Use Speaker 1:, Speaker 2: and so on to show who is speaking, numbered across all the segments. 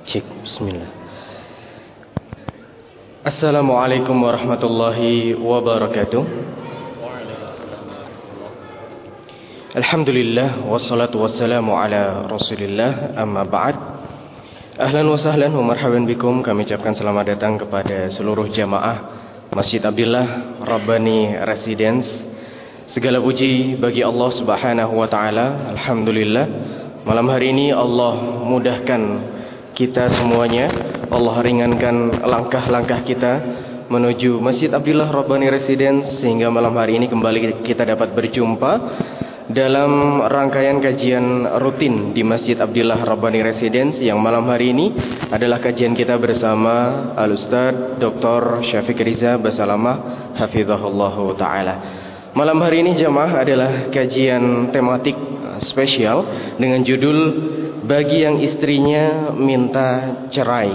Speaker 1: Cik, bismillah. Assalamualaikum warahmatullahi wabarakatuh. Alhamdulillah, wassalatu wassalamu ala rasulillah, amma ba'd. Ahlan wa sahlan wa marhaban bikum. Kami ucapkan selamat datang kepada seluruh jamaah Masjid Abdillah Rabbani Residence. Segala puji bagi Allah subhanahu wa ta'ala. Alhamdulillah, malam hari ini Allah mudahkan kita semuanya, Allah ringankan langkah-langkah kita menuju Masjid Abdillah Rabbani Residence, sehingga malam hari ini kembali kita dapat berjumpa dalam rangkaian kajian rutin di Masjid Abdillah Rabbani Residence, yang malam hari ini adalah kajian kita bersama Al-Ustadz Dr. Syafiq Riza Basalamah Hafizahullahu Ta'ala. Malam hari ini jamaah adalah kajian tematik spesial dengan judul Bagi yang istrinya minta cerai.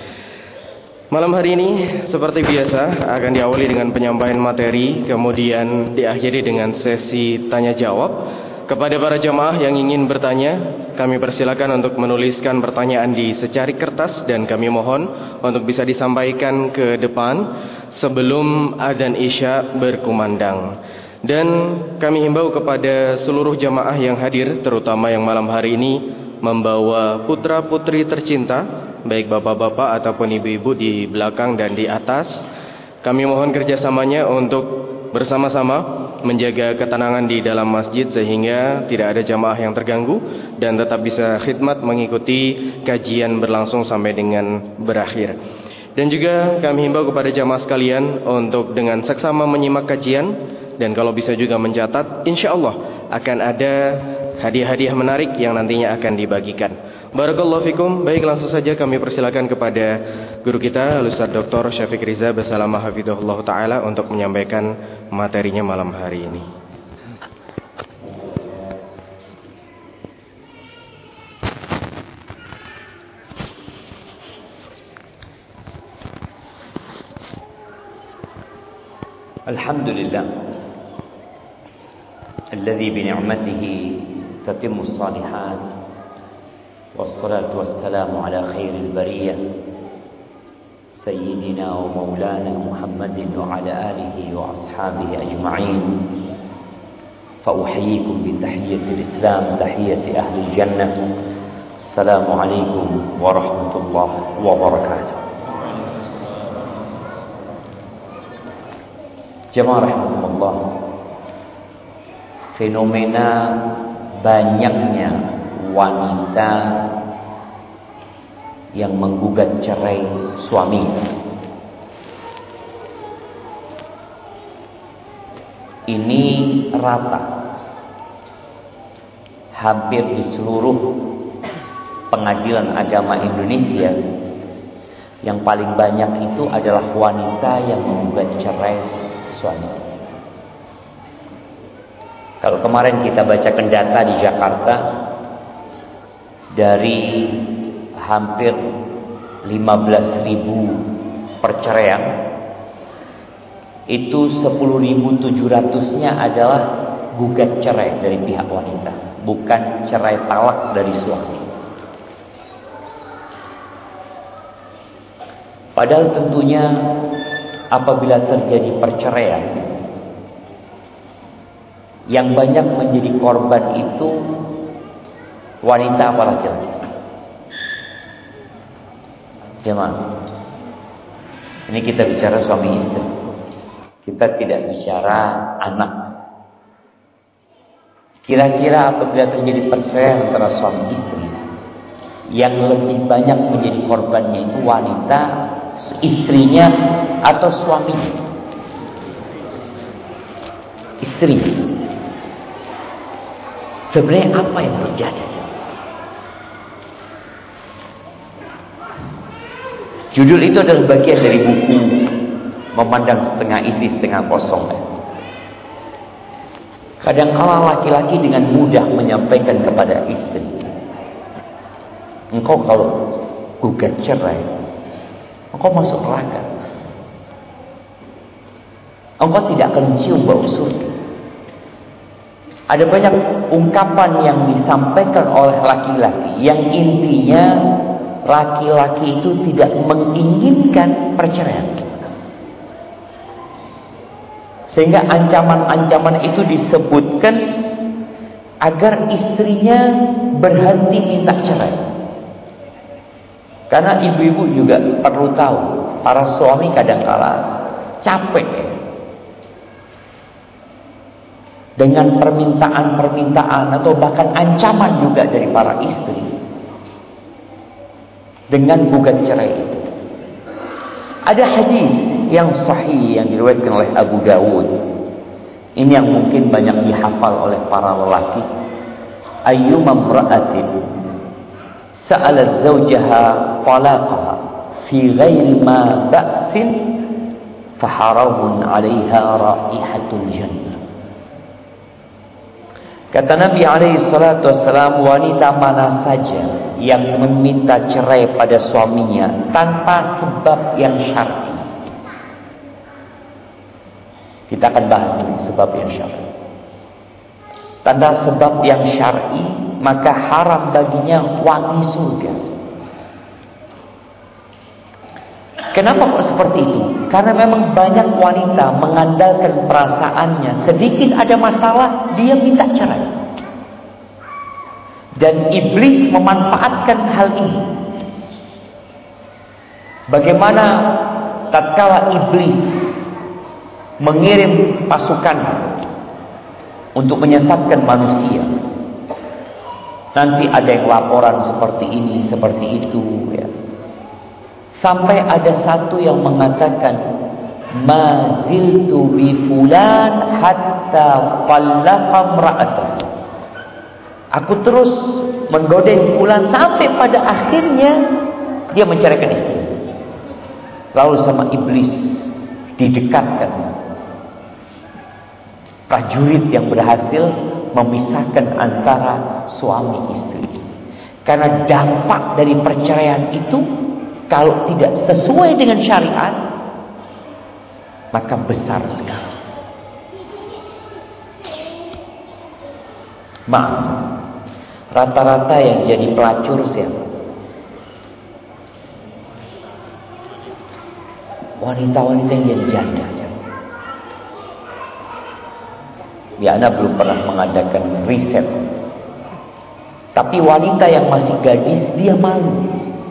Speaker 1: Malam hari ini seperti biasa akan diawali dengan penyampaian materi, kemudian diakhiri dengan sesi tanya jawab. Kepada para jamaah yang ingin bertanya, kami persilakan untuk menuliskan pertanyaan di secari kertas, dan kami mohon untuk bisa disampaikan ke depan sebelum adzan Isya berkumandang. Dan kami himbau kepada seluruh jamaah yang hadir, terutama yang malam hari ini membawa putra-putri tercinta, baik bapak-bapak ataupun ibu-ibu di belakang dan di atas, kami mohon kerjasamanya untuk bersama-sama menjaga ketenangan di dalam masjid, sehingga tidak ada jamaah yang terganggu dan tetap bisa khidmat mengikuti kajian berlangsung sampai dengan berakhir. Dan juga kami himbau kepada jamaah sekalian untuk dengan seksama menyimak kajian, dan kalau bisa juga mencatat, insya Allah akan ada hadiah-hadiah menarik yang nantinya akan dibagikan. Barakallahu fikum. Baik, langsung saja kami persilakan kepada guru kita Al-Ustadz Dr. Syafiq Riza Basalamah Hafizahullah Ta'ala untuk menyampaikan materinya malam hari ini.
Speaker 2: Alhamdulillah alladzi bi ni'matihi tatimmu shalihat, wassalatu wassalamu ala khairil bariyah sayyidina wa maulana Muhammadin wa ala alihi wa ashabihi ajma'in. Fa uhayyikum bi tahiyyatil Islam, tahiyyati ahli jannah. Assalamu alaikum warahmatullahi wabarakatuh. Jemaah rahimakumullah, fenomena banyaknya wanita yang menggugat cerai suami ini rata hampir di seluruh pengadilan agama Indonesia. Yang paling banyak itu adalah wanita yang menggugat cerai suami. Kalau kemarin kita bacakan data di Jakarta, dari hampir 15.000 perceraian, itu 10.700-nya adalah gugat cerai dari pihak wanita, bukan cerai talak dari suami. Padahal tentunya apabila terjadi perceraian, yang banyak menjadi korban itu wanita apa laki-laki? Jemaah, ini kita bicara suami istri, kita tidak bicara anak. Kira-kira apabila terjadi perceraian antara suami istri, yang lebih banyak menjadi korbannya itu wanita, istrinya atau suaminya? Istri. Sebenarnya apa yang terjadi? Judul itu adalah bagian dari buku Memandang Setengah Isi Setengah Kosong. Kadang-kala laki-laki dengan mudah menyampaikan kepada istri, engkau kalau gugat cerai, engkau masuk neraka. Engkau tidak akan mencium bau surga. Ada banyak ungkapan yang disampaikan oleh laki-laki yang intinya laki-laki itu tidak menginginkan perceraian. Sehingga ancaman-ancaman itu disebutkan agar istrinya berhenti minta cerai. Karena ibu-ibu juga perlu tahu, para suami kadang-kala capek dengan permintaan-permintaan atau bahkan ancaman juga dari para istri dengan gugat cerai itu. Ada hadis yang sahih yang diriwayatkan oleh Abu Dawud. Ini yang mungkin banyak dihafal oleh para lelaki. Ayyuma imra'atin sa'alat zawjaha talaqaha fi ghairi ma ba'sin faharamun 'alaiha raihatul jannah. Kata Nabi alaihi salatu wassalam, wanita mana saja yang meminta cerai pada suaminya tanpa sebab yang syar'i. Kita akan bahas ini sebab yang syar'i. Tanpa sebab yang syar'i, maka haram baginya wangi surga. Kenapa kok seperti itu? Karena memang banyak wanita mengandalkan perasaannya. Sedikit ada masalah, dia minta cerai. Dan iblis memanfaatkan hal ini. Bagaimana tatkala iblis mengirim pasukan untuk menyesatkan manusia. Nanti ada yang laporan seperti ini, seperti itu, ya. Sampai ada satu yang mengatakan, "Ma ziltu bi fulan hatta talaqa imra'atahu." Aku terus menggoda fulan sampai pada akhirnya dia menceraikan istri. Lalu sama iblis didekatkan prajurit yang berhasil memisahkan antara suami istri. Karena dampak dari perceraian itu, kalau tidak sesuai dengan syariat, maka besar sekali. Maaf, rata-rata yang jadi pelacur siapa? Wanita-wanita yang jadi janda. Ya, Anda belum pernah mengadakan riset. Tapi wanita yang masih gadis, dia malu.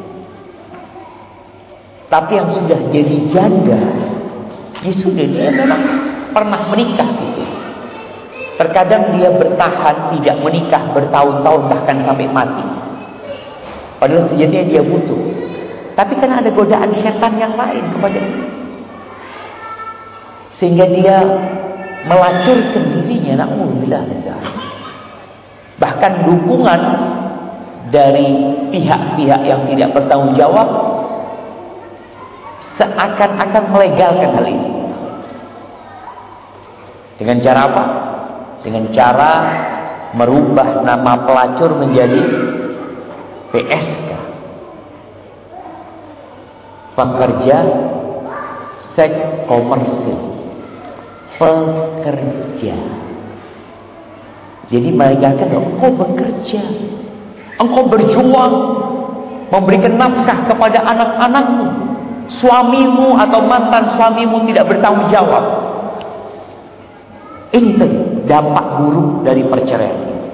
Speaker 2: Tapi yang sudah jadi janda, dia memang pernah menikah gitu. Terkadang dia bertahan tidak menikah bertahun-tahun bahkan sampai mati. Padahal sejatinya dia butuh. Tapi karena ada godaan setan yang lain kepada dia, sehingga dia melacurkan dirinya. Na'udzubillah. Bahkan dukungan dari pihak-pihak yang tidak bertanggung jawab seakan-akan melegalkan hal ini. Dengan cara apa? Dengan cara merubah nama pelacur menjadi PSK, pekerja seks komersil. Pekerja. Jadi mereka kata, engkau bekerja, engkau berjuang, memberikan nafkah kepada anak-anakmu. Suamimu atau mantan suamimu tidak bertanggung jawab. Ini dampak buruk dari perceraian.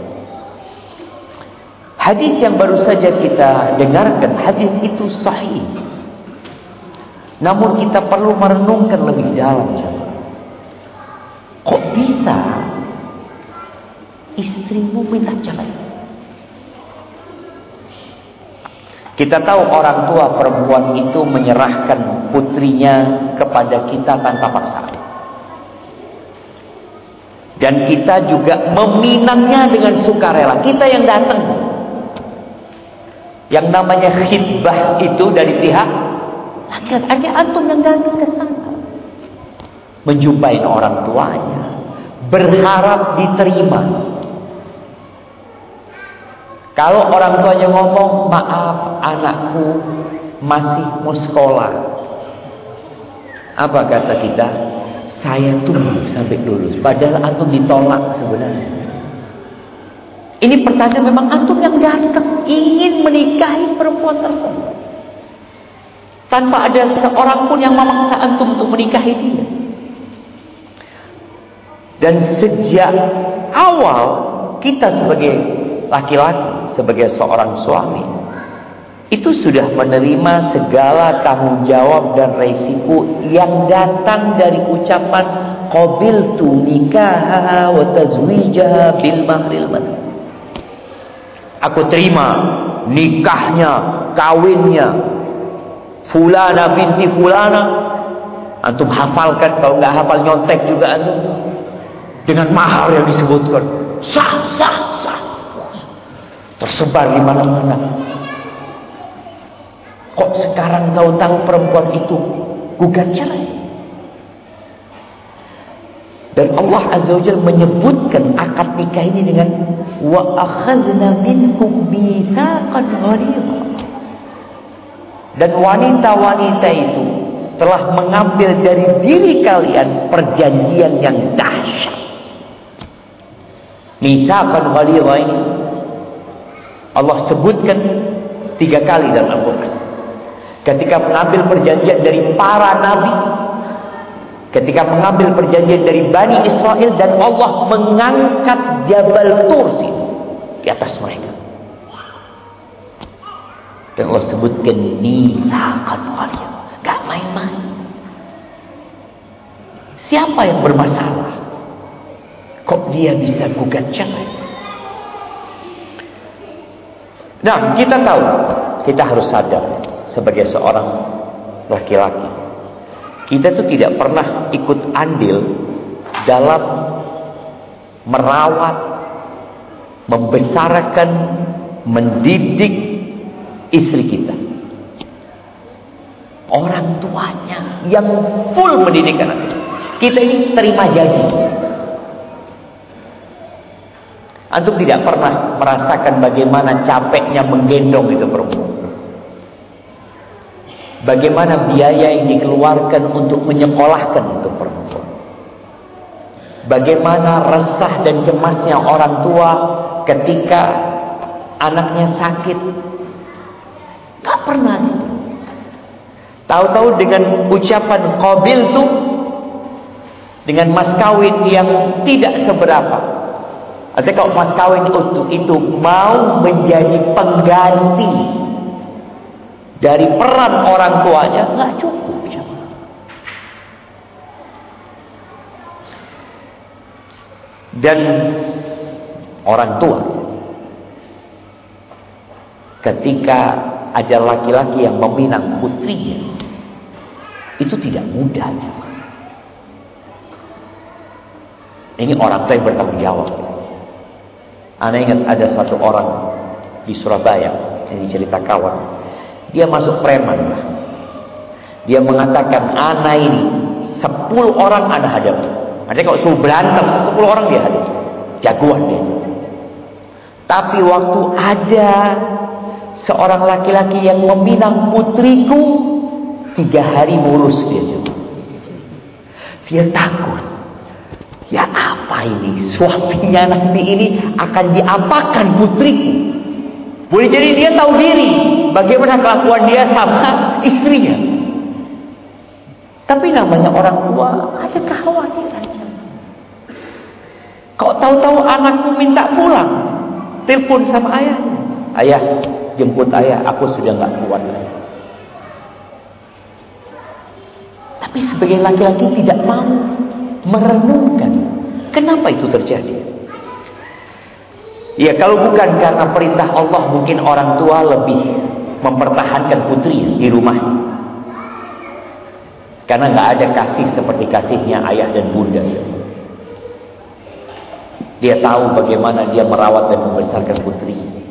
Speaker 2: Hadis yang baru saja kita dengarkan, hadis itu sahih. Namun kita perlu merenungkan lebih dalam. Kok bisa istrimu minta cerai? Kita tahu orang tua perempuan itu menyerahkan putrinya kepada kita tanpa paksaan. Dan kita juga meminangnya dengan sukarela. Kita yang datang. Yang namanya khidbah itu dari pihak laki-laki, antum yang datang ke sana. Menjumpai orang tuanya, berharap diterima. Kalau orang tuanya ngomong, maaf anakku masih mau sekolah, apa kata kita? Saya tunggu sampai lulus. Padahal antum ditolak sebenarnya. Ini pertanda memang antum yang datang ingin menikahi perempuan tersebut, tanpa ada seorang pun yang memaksa antum untuk menikahi dia. Dan sejak awal kita sebagai laki-laki, sebagai seorang suami, itu sudah menerima segala tanggung jawab dan resiko yang datang dari ucapan qabiltu nikaha wa tazwijaha bil mahril madhab. Aku terima nikahnya, kawinnya fulana binti fulana. Antum hafalkan, kalau nggak hafal nyontek juga antum, dengan mahar yang disebutkan. Sah. Tersebar di mana-mana. Kok sekarang tahu-tahu perempuan itu gugat cerai? Dan Allah Azza wa Jalla menyebutkan akad nikah ini dengan wa akhadna minkum mitsaqan ghalidha. Dan wanita-wanita itu telah mengambil dari diri kalian perjanjian yang dahsyat. Mitsaqan ghalidha ini Allah sebutkan 3 kali dalam Al-Quran. Ketika mengambil perjanjian dari para nabi, ketika mengambil perjanjian dari Bani Israel, dan Allah mengangkat Jabal Tursi di atas mereka. Dan Allah sebutkan mitsaqan ghalidha, gak main-main. Siapa yang bermasalah? Kok dia bisa gugat cerai? Nah, kita tahu, kita harus sadar sebagai seorang laki-laki, kita tuh tidak pernah ikut andil dalam merawat, membesarkan, mendidik istri kita. Orang tuanya yang full mendidik anak kita ini terima jadi. Antum tidak pernah merasakan bagaimana capeknya menggendong itu perempuan. Bagaimana biaya yang dikeluarkan untuk menyekolahkan itu perempuan. Bagaimana resah dan cemasnya orang tua ketika anaknya sakit. Gak pernah gitu. Tahu-tahu dengan ucapan qabiltu, dengan mas kawin yang tidak seberapa. Artinya kalau mas kawin itu mau menjadi pengganti dari peran orang tuanya, nggak cukup. Dan orang tua, ketika ada laki-laki yang meminang putrinya, itu tidak mudah. Ini orang tua yang bertanggung jawab. Ana ingat ada satu orang di Surabaya, ini cerita kawan. Dia masuk preman. Dia mengatakan, ana ini 10 orang ana hadapi. Artinya kalau suruh berantem 10 orang dia hadapi. Jagoan dia. Tapi waktu ada seorang laki-laki yang meminang putriku, 3 hari ngurus dia. Dia takut. Ya apa ini? Suaminya nanti ini akan diapakan putriku? Boleh jadi dia tahu diri bagaimana kelakuan dia sama istrinya. Tapi namanya orang tua ada kekhawatiran. Kok tahu-tahu anakku minta pulang, telepon sama ayahnya. Ayah, jemput ayah, aku sudah gak kuat. Tapi sebagai laki-laki tidak mau merenungkan kenapa itu terjadi. Ya, kalau bukan karena perintah Allah, mungkin orang tua lebih mempertahankan putri di rumah. Karena gak ada kasih seperti kasihnya ayah dan bunda. Dia tahu bagaimana dia merawat dan membesarkan putri.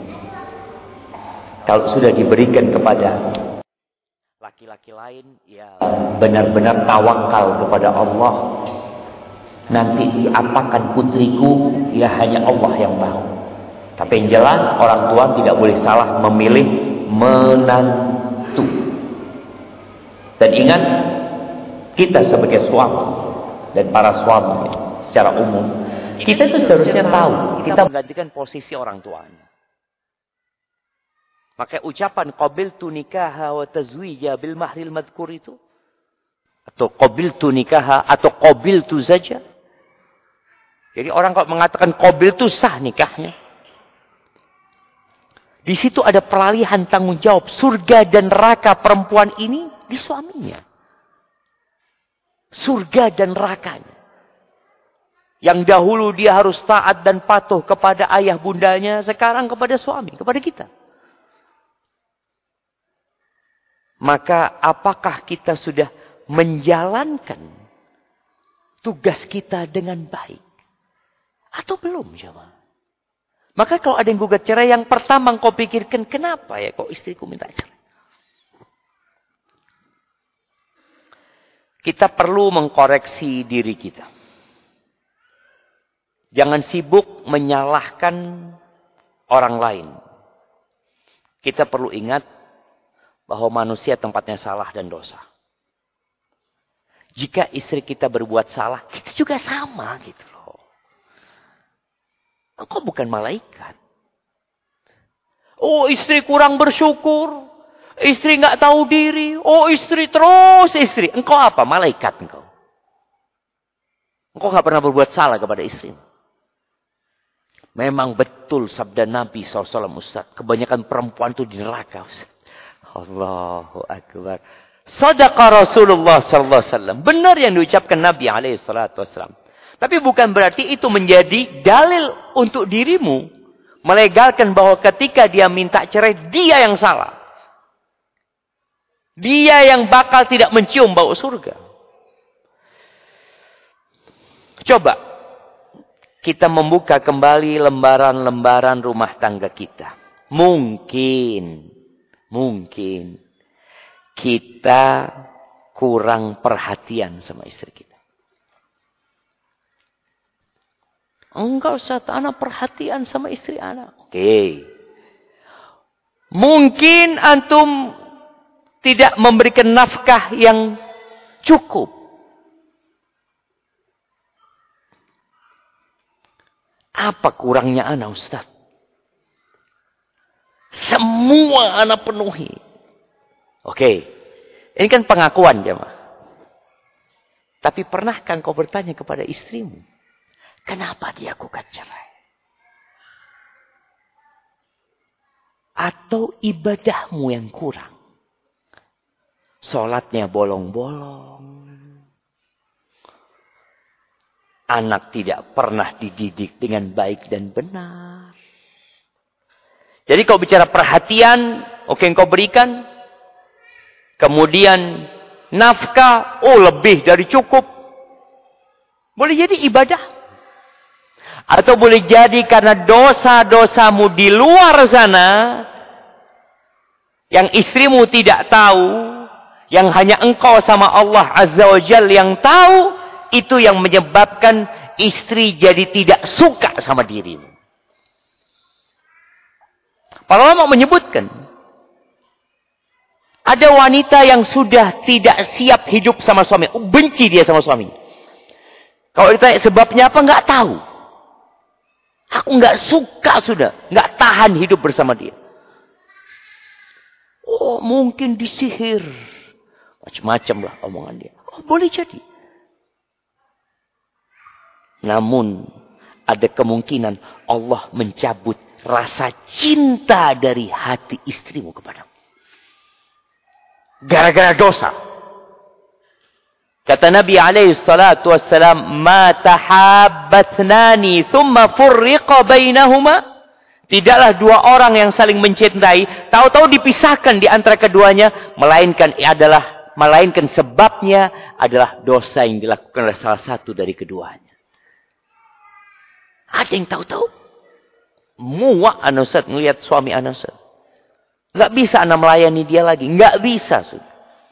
Speaker 2: Kalau sudah diberikan kepada laki-laki lain, ya benar-benar tawakal kepada Allah. Nanti diapakan putriku, ya hanya Allah yang tahu. Tapi yang jelas orang tua tidak boleh salah memilih menantu. Dan ingat, kita sebagai suami dan para suami secara umum, Kita tuh seharusnya tahu. Kita menggantikan posisi orang tuanya. Maka ucapan qabiltu nikaha wa tazwija bil mahril madhkur itu. Atau qabiltu nikaha atau qabiltu saja. Jadi orang kalau mengatakan qabiltu sah nikahnya. Di situ ada peralihan tanggung jawab surga dan neraka perempuan ini di suaminya. Surga dan nerakanya. Yang dahulu dia harus taat dan patuh kepada ayah bundanya, sekarang kepada suami, kepada kita. Maka apakah kita sudah menjalankan tugas kita dengan baik? Atau belum, jemaah? Maka kalau ada yang gugat cerai, yang pertama kau pikirkan, kenapa ya kok istriku minta cerai? Kita perlu mengkoreksi diri kita. Jangan sibuk menyalahkan orang lain. Kita perlu ingat bahwa manusia tempatnya salah dan dosa. Jika istri kita berbuat salah, kita juga sama gitu loh. Engkau bukan malaikat. Oh, istri kurang bersyukur. Istri nggak tahu diri. Oh, istri terus istri. Engkau apa? Malaikat engkau. Engkau nggak pernah berbuat salah kepada istri. Memang betul sabda Nabi SAW, Ustaz. Kebanyakan perempuan itu di neraka, Ustaz. Allahu Akbar. Sadaqa Rasulullah SAW. Benar yang diucapkan Nabi SAW. Tapi bukan berarti itu menjadi dalil untuk dirimu. Melegalkan bahwa ketika dia minta cerai, dia yang salah. Dia yang bakal tidak mencium bau surga. Coba kita membuka kembali lembaran-lembaran rumah tangga kita. Mungkin kita kurang perhatian sama istri kita. Enggak usah, anak perhatian sama istri anak. Oke. Mungkin antum tidak memberikan nafkah yang cukup. Apa kurangnya anak, Ustaz? Semua anak penuhi. Oke. Ini kan pengakuan, jemaah. Tapi pernahkah kau bertanya kepada istrimu? Kenapa dia gugat cerai? Atau ibadahmu yang kurang? Sholatnya bolong-bolong. Anak tidak pernah dididik dengan baik dan benar. Jadi kau bicara perhatian, oke engkau berikan. Kemudian nafkah, lebih dari cukup. Boleh jadi ibadah. Atau boleh jadi karena dosa-dosamu di luar sana, yang istrimu tidak tahu, yang hanya engkau sama Allah Azza wa Jalla yang tahu, itu yang menyebabkan istri jadi tidak suka sama dirimu. Para ulama menyebutkan, ada wanita yang sudah tidak siap hidup sama suami, benci dia sama suami. Kalau ditanya sebabnya apa, nggak tahu. Aku nggak suka sudah, nggak tahan hidup bersama dia. Oh, mungkin disihir, macam-macam lah omongan dia. Oh, boleh jadi. Namun ada kemungkinan Allah mencabut rasa cinta dari hati istrimu kepadamu. Gara-gara dosa. Kata Nabi SAW, "Ma tahabbathnani thumma furriqa bainahuma." Tidaklah dua orang yang saling mencintai, tahu-tahu dipisahkan di antara keduanya, melainkan sebabnya adalah dosa yang dilakukan oleh salah satu dari keduanya. Ada yang tahu-tahu? Muak anak Ustaz ngelihat suami anak Ustaz. Nggak bisa anak melayani dia lagi. Nggak bisa. Sudah.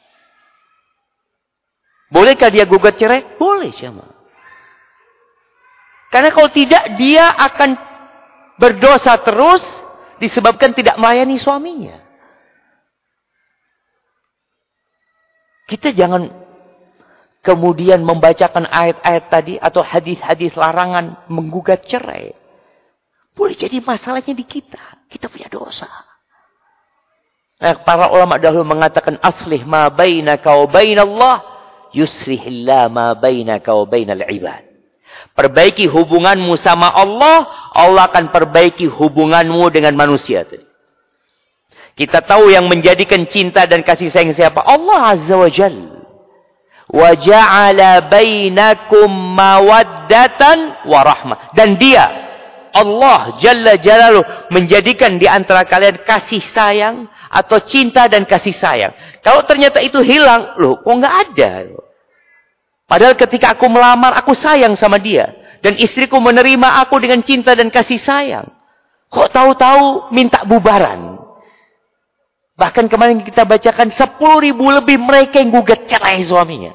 Speaker 2: Bolehkah dia gugat cerai? Boleh, jemaah. Karena kalau tidak, dia akan berdosa terus disebabkan tidak melayani suaminya. Kita jangan kemudian membacakan ayat-ayat tadi atau hadis-hadis larangan menggugat cerai. Boleh jadi masalahnya di kita. Kita punya dosa. Nah, para ulama dahulu mengatakan aslih ma bainaka wa bainallah yuslihillah ma bainaka wa bainal ibad. Perbaiki hubunganmu sama Allah, Allah akan perbaiki hubunganmu dengan manusia tadi. Kita tahu yang menjadikan cinta dan kasih sayang siapa? Allah Azza wa Jalla. Wa ja'ala bainakum mawaddatan wa rahmah. Dan dia, Allah Jalla Jalaluh, menjadikan di antara kalian kasih sayang atau cinta dan kasih sayang. Kalau ternyata itu hilang, loh, kok nggak ada? Padahal ketika aku melamar, aku sayang sama dia. Dan istriku menerima aku dengan cinta dan kasih sayang. Kok tahu-tahu minta bubaran? Bahkan kemarin kita bacakan 10.000 lebih mereka yang gugat cerai suaminya.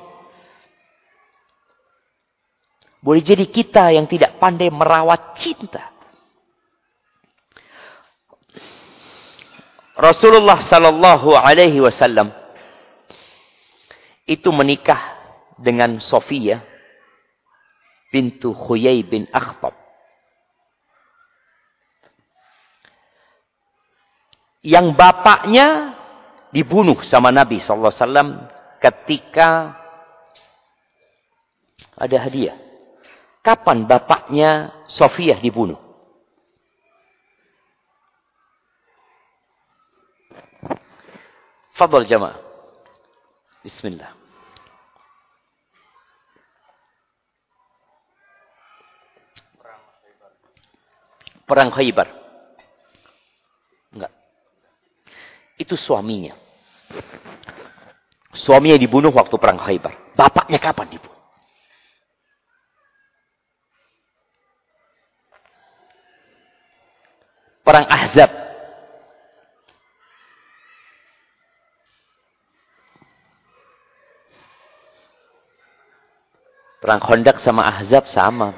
Speaker 2: Boleh jadi kita yang tidak pandai merawat cinta. Rasulullah sallallahu alaihi wasallam itu menikah dengan Sofiyah bintu Huyai bin Akhtab. Yang bapaknya dibunuh sama Nabi sallallahu alaihi wasallam ketika ada hadiah. Kapan bapaknya Sofiyah dibunuh? Fadhal jamaah. Bismillah. Perang Khaybar. Enggak. Itu suaminya. Suaminya dibunuh waktu perang Khaybar. Bapaknya kapan dibunuh? Perang Ahzab. Perang Khandaq sama Ahzab sama.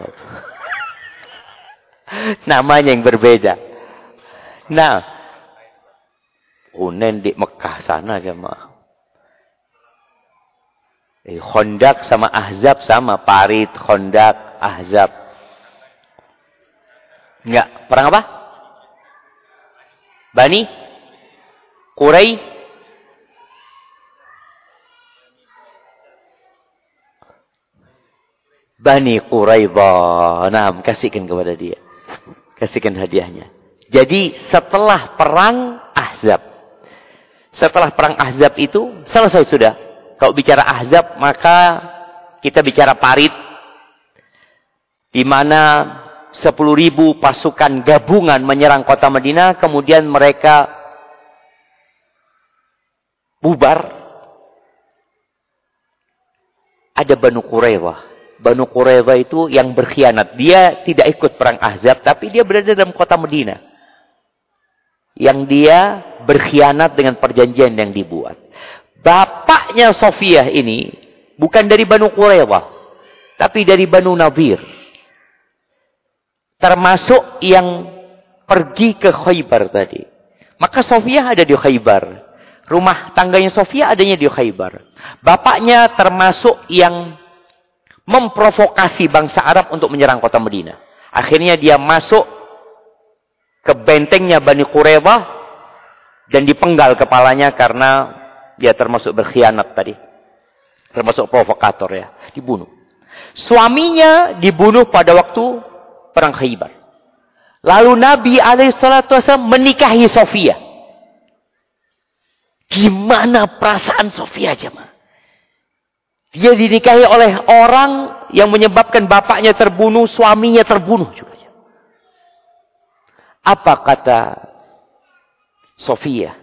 Speaker 2: Namanya yang berbeda. Nah, Hunain di Mekah sana jemaah. Khandaq sama Ahzab sama. Parit, Khandaq, Ahzab. Enggak. Perang apa? Bani Quraisy. Bani Quraidah. Nah, kasihkan kepada dia. Kasihkan hadiahnya. Jadi setelah perang Ahzab. Setelah perang Ahzab itu selesai sudah. Kalau bicara Ahzab maka kita bicara Parit. Di mana 10.000 pasukan gabungan menyerang kota Madinah. Kemudian mereka bubar. Ada Banu Quraidah. Banu Quraidah itu yang berkhianat. Dia tidak ikut perang Ahzab. Tapi dia berada dalam kota Madinah. Yang dia berkhianat dengan perjanjian yang dibuat. Bapaknya Sofiyah ini bukan dari Banu Quraidah. Tapi dari Banu Nadir. Termasuk yang pergi ke Khaybar tadi. Maka Sofiyah ada di Khaybar. Rumah tangganya Sofiyah adanya di Khaybar. Bapaknya termasuk yang memprovokasi bangsa Arab untuk menyerang kota Madinah. Akhirnya dia masuk ke bentengnya Bani Quraidah dan dipenggal kepalanya karena dia termasuk berkhianat tadi. Termasuk provokator ya. Dibunuh. Suaminya dibunuh pada waktu perang Khaybar. Lalu Nabi SAW menikahi Sofiyah. Gimana perasaan Sofiyah jemaah? Dia dinikahi oleh orang yang menyebabkan bapaknya terbunuh, suaminya terbunuh juga. Apa kata Sofiyah?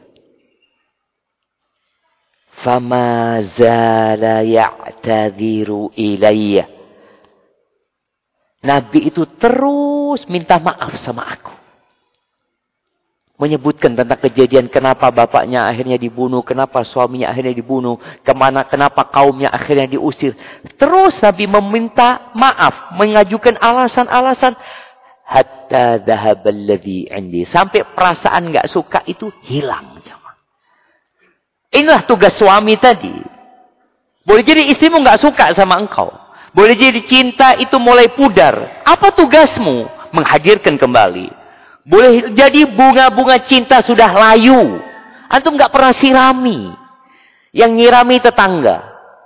Speaker 2: Fama zala ya'tadhiru ilayya. Nabi itu terus minta maaf sama aku. Menyebutkan tentang kejadian kenapa bapaknya akhirnya dibunuh, kenapa suaminya akhirnya dibunuh, kenapa kaumnya akhirnya diusir. Terus Nabi meminta maaf, mengajukan alasan-alasan. Hatta dhahaba alladhi indi. Sampai perasaan gak suka itu hilang. Inilah tugas suami tadi. Boleh jadi istrimu nggak suka sama engkau. Boleh jadi cinta itu mulai pudar. Apa tugasmu? Menghadirkan kembali. Boleh jadi bunga-bunga cinta sudah layu. Antum nggak pernah sirami. Yang nyirami tetangga.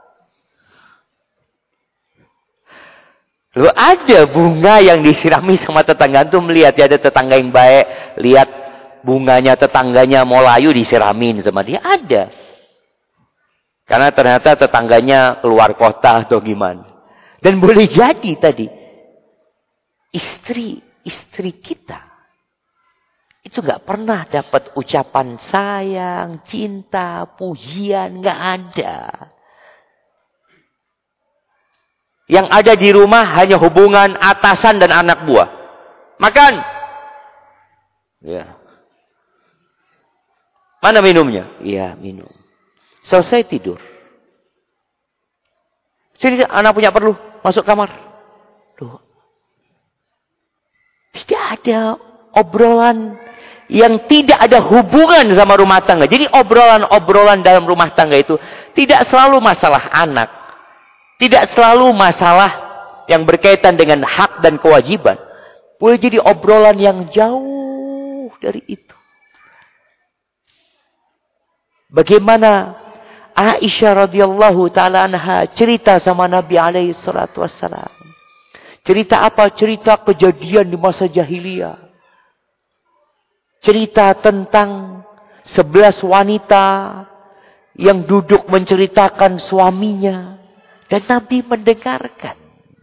Speaker 2: Lalu ada bunga yang disirami sama tetangga. Antum melihat ya, ada tetangga yang baik. Lihat bunganya tetangganya mau layu disiramin sama dia. Ada. Karena ternyata tetangganya keluar kota atau gimana. Dan boleh jadi tadi. Istri kita. Itu gak pernah dapat ucapan sayang, cinta, pujian. Gak ada. Yang ada di rumah hanya hubungan atasan dan anak buah. Makan. Ya. Mana minumnya? Iya, minum. Selesai tidur. Sini anak punya perlu. Masuk kamar. Loh. Tidak ada obrolan yang tidak ada hubungan sama rumah tangga. Jadi obrolan-obrolan dalam rumah tangga itu tidak selalu masalah anak. Tidak selalu masalah yang berkaitan dengan hak dan kewajiban. Boleh jadi obrolan yang jauh dari itu. Bagaimana Aisyah radhiyallahu ta'ala anha cerita sama Nabi alaihi salatu wassalam. Cerita apa? Cerita kejadian di masa jahiliyah. Cerita tentang 11 wanita yang duduk menceritakan suaminya. Dan Nabi mendengarkan.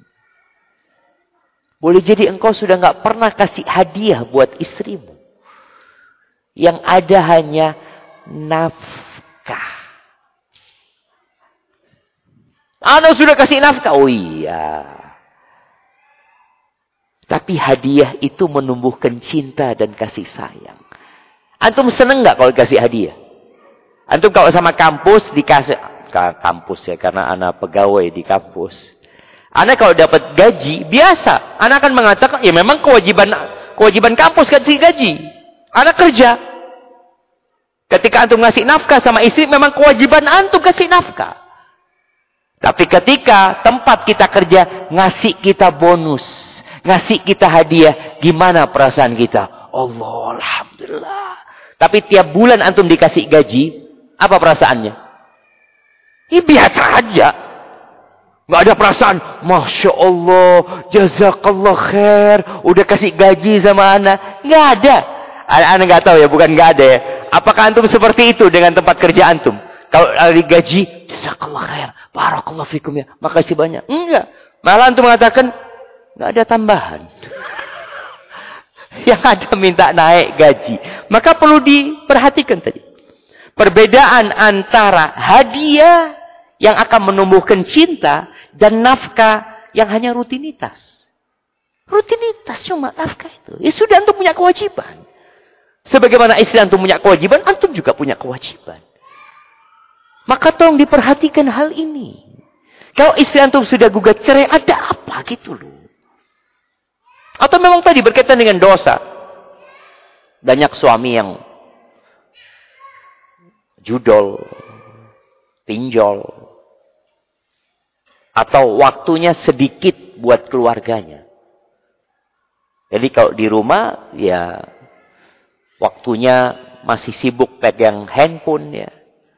Speaker 2: Boleh jadi engkau sudah gak pernah kasih hadiah buat istrimu. Yang ada hanya nafkah. Anda sudah kasih nafkah. Oh iya. Tapi hadiah itu menumbuhkan cinta dan kasih sayang. Antum seneng gak kalau kasih hadiah? Antum kalau sama kampus dikasih. Kampus ya, karena anak pegawai di kampus. Anak kalau dapat gaji, biasa. Anak akan mengatakan, ya memang kewajiban kampus kasih gaji. Anak kerja. Ketika antum ngasih nafkah sama istri, memang kewajiban antum kasih nafkah. Tapi ketika tempat kita kerja, ngasih kita bonus. Ngasih kita hadiah, gimana perasaan kita? Allah, alhamdulillah. Tapi tiap bulan antum dikasih gaji, apa perasaannya? Ini biasa aja. Nggak ada perasaan, Masya Allah, jazakallah khair, udah kasih gaji sama anak. Nggak ada. Anak nggak tahu ya, bukan nggak ada ya. Apakah antum seperti itu dengan tempat kerja antum? Kalau digaji, jazakallah khair, barakallah fikum ya, makasih banyak. Enggak. Malah antum mengatakan, nggak ada tambahan. Yang ada minta naik gaji. Maka perlu diperhatikan tadi. Perbedaan antara hadiah yang akan menumbuhkan cinta dan nafkah yang hanya rutinitas. Rutinitas cuma nafkah itu. Ya sudah, antum punya kewajiban. Sebagaimana istri antum punya kewajiban, antum juga punya kewajiban. Maka tolong diperhatikan hal ini. Kalau istri antum sudah gugat cerai, ada apa gitu loh. Atau memang tadi berkaitan dengan dosa. Banyak suami yang judol, pinjol, atau waktunya sedikit buat keluarganya. Jadi kalau di rumah, ya waktunya masih sibuk pegang handphone ya.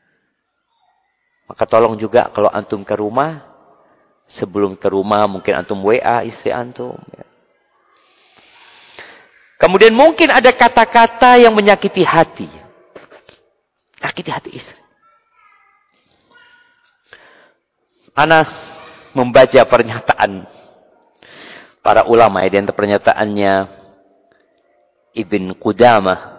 Speaker 2: Maka tolong juga kalau antum ke rumah, sebelum ke rumah mungkin antum WA istri antum. Ya. Kemudian mungkin ada kata-kata yang menyakiti hati. Menyakiti hati istri. Ana membaca pernyataan para ulama, dan pernyataannya Ibn Qudamah.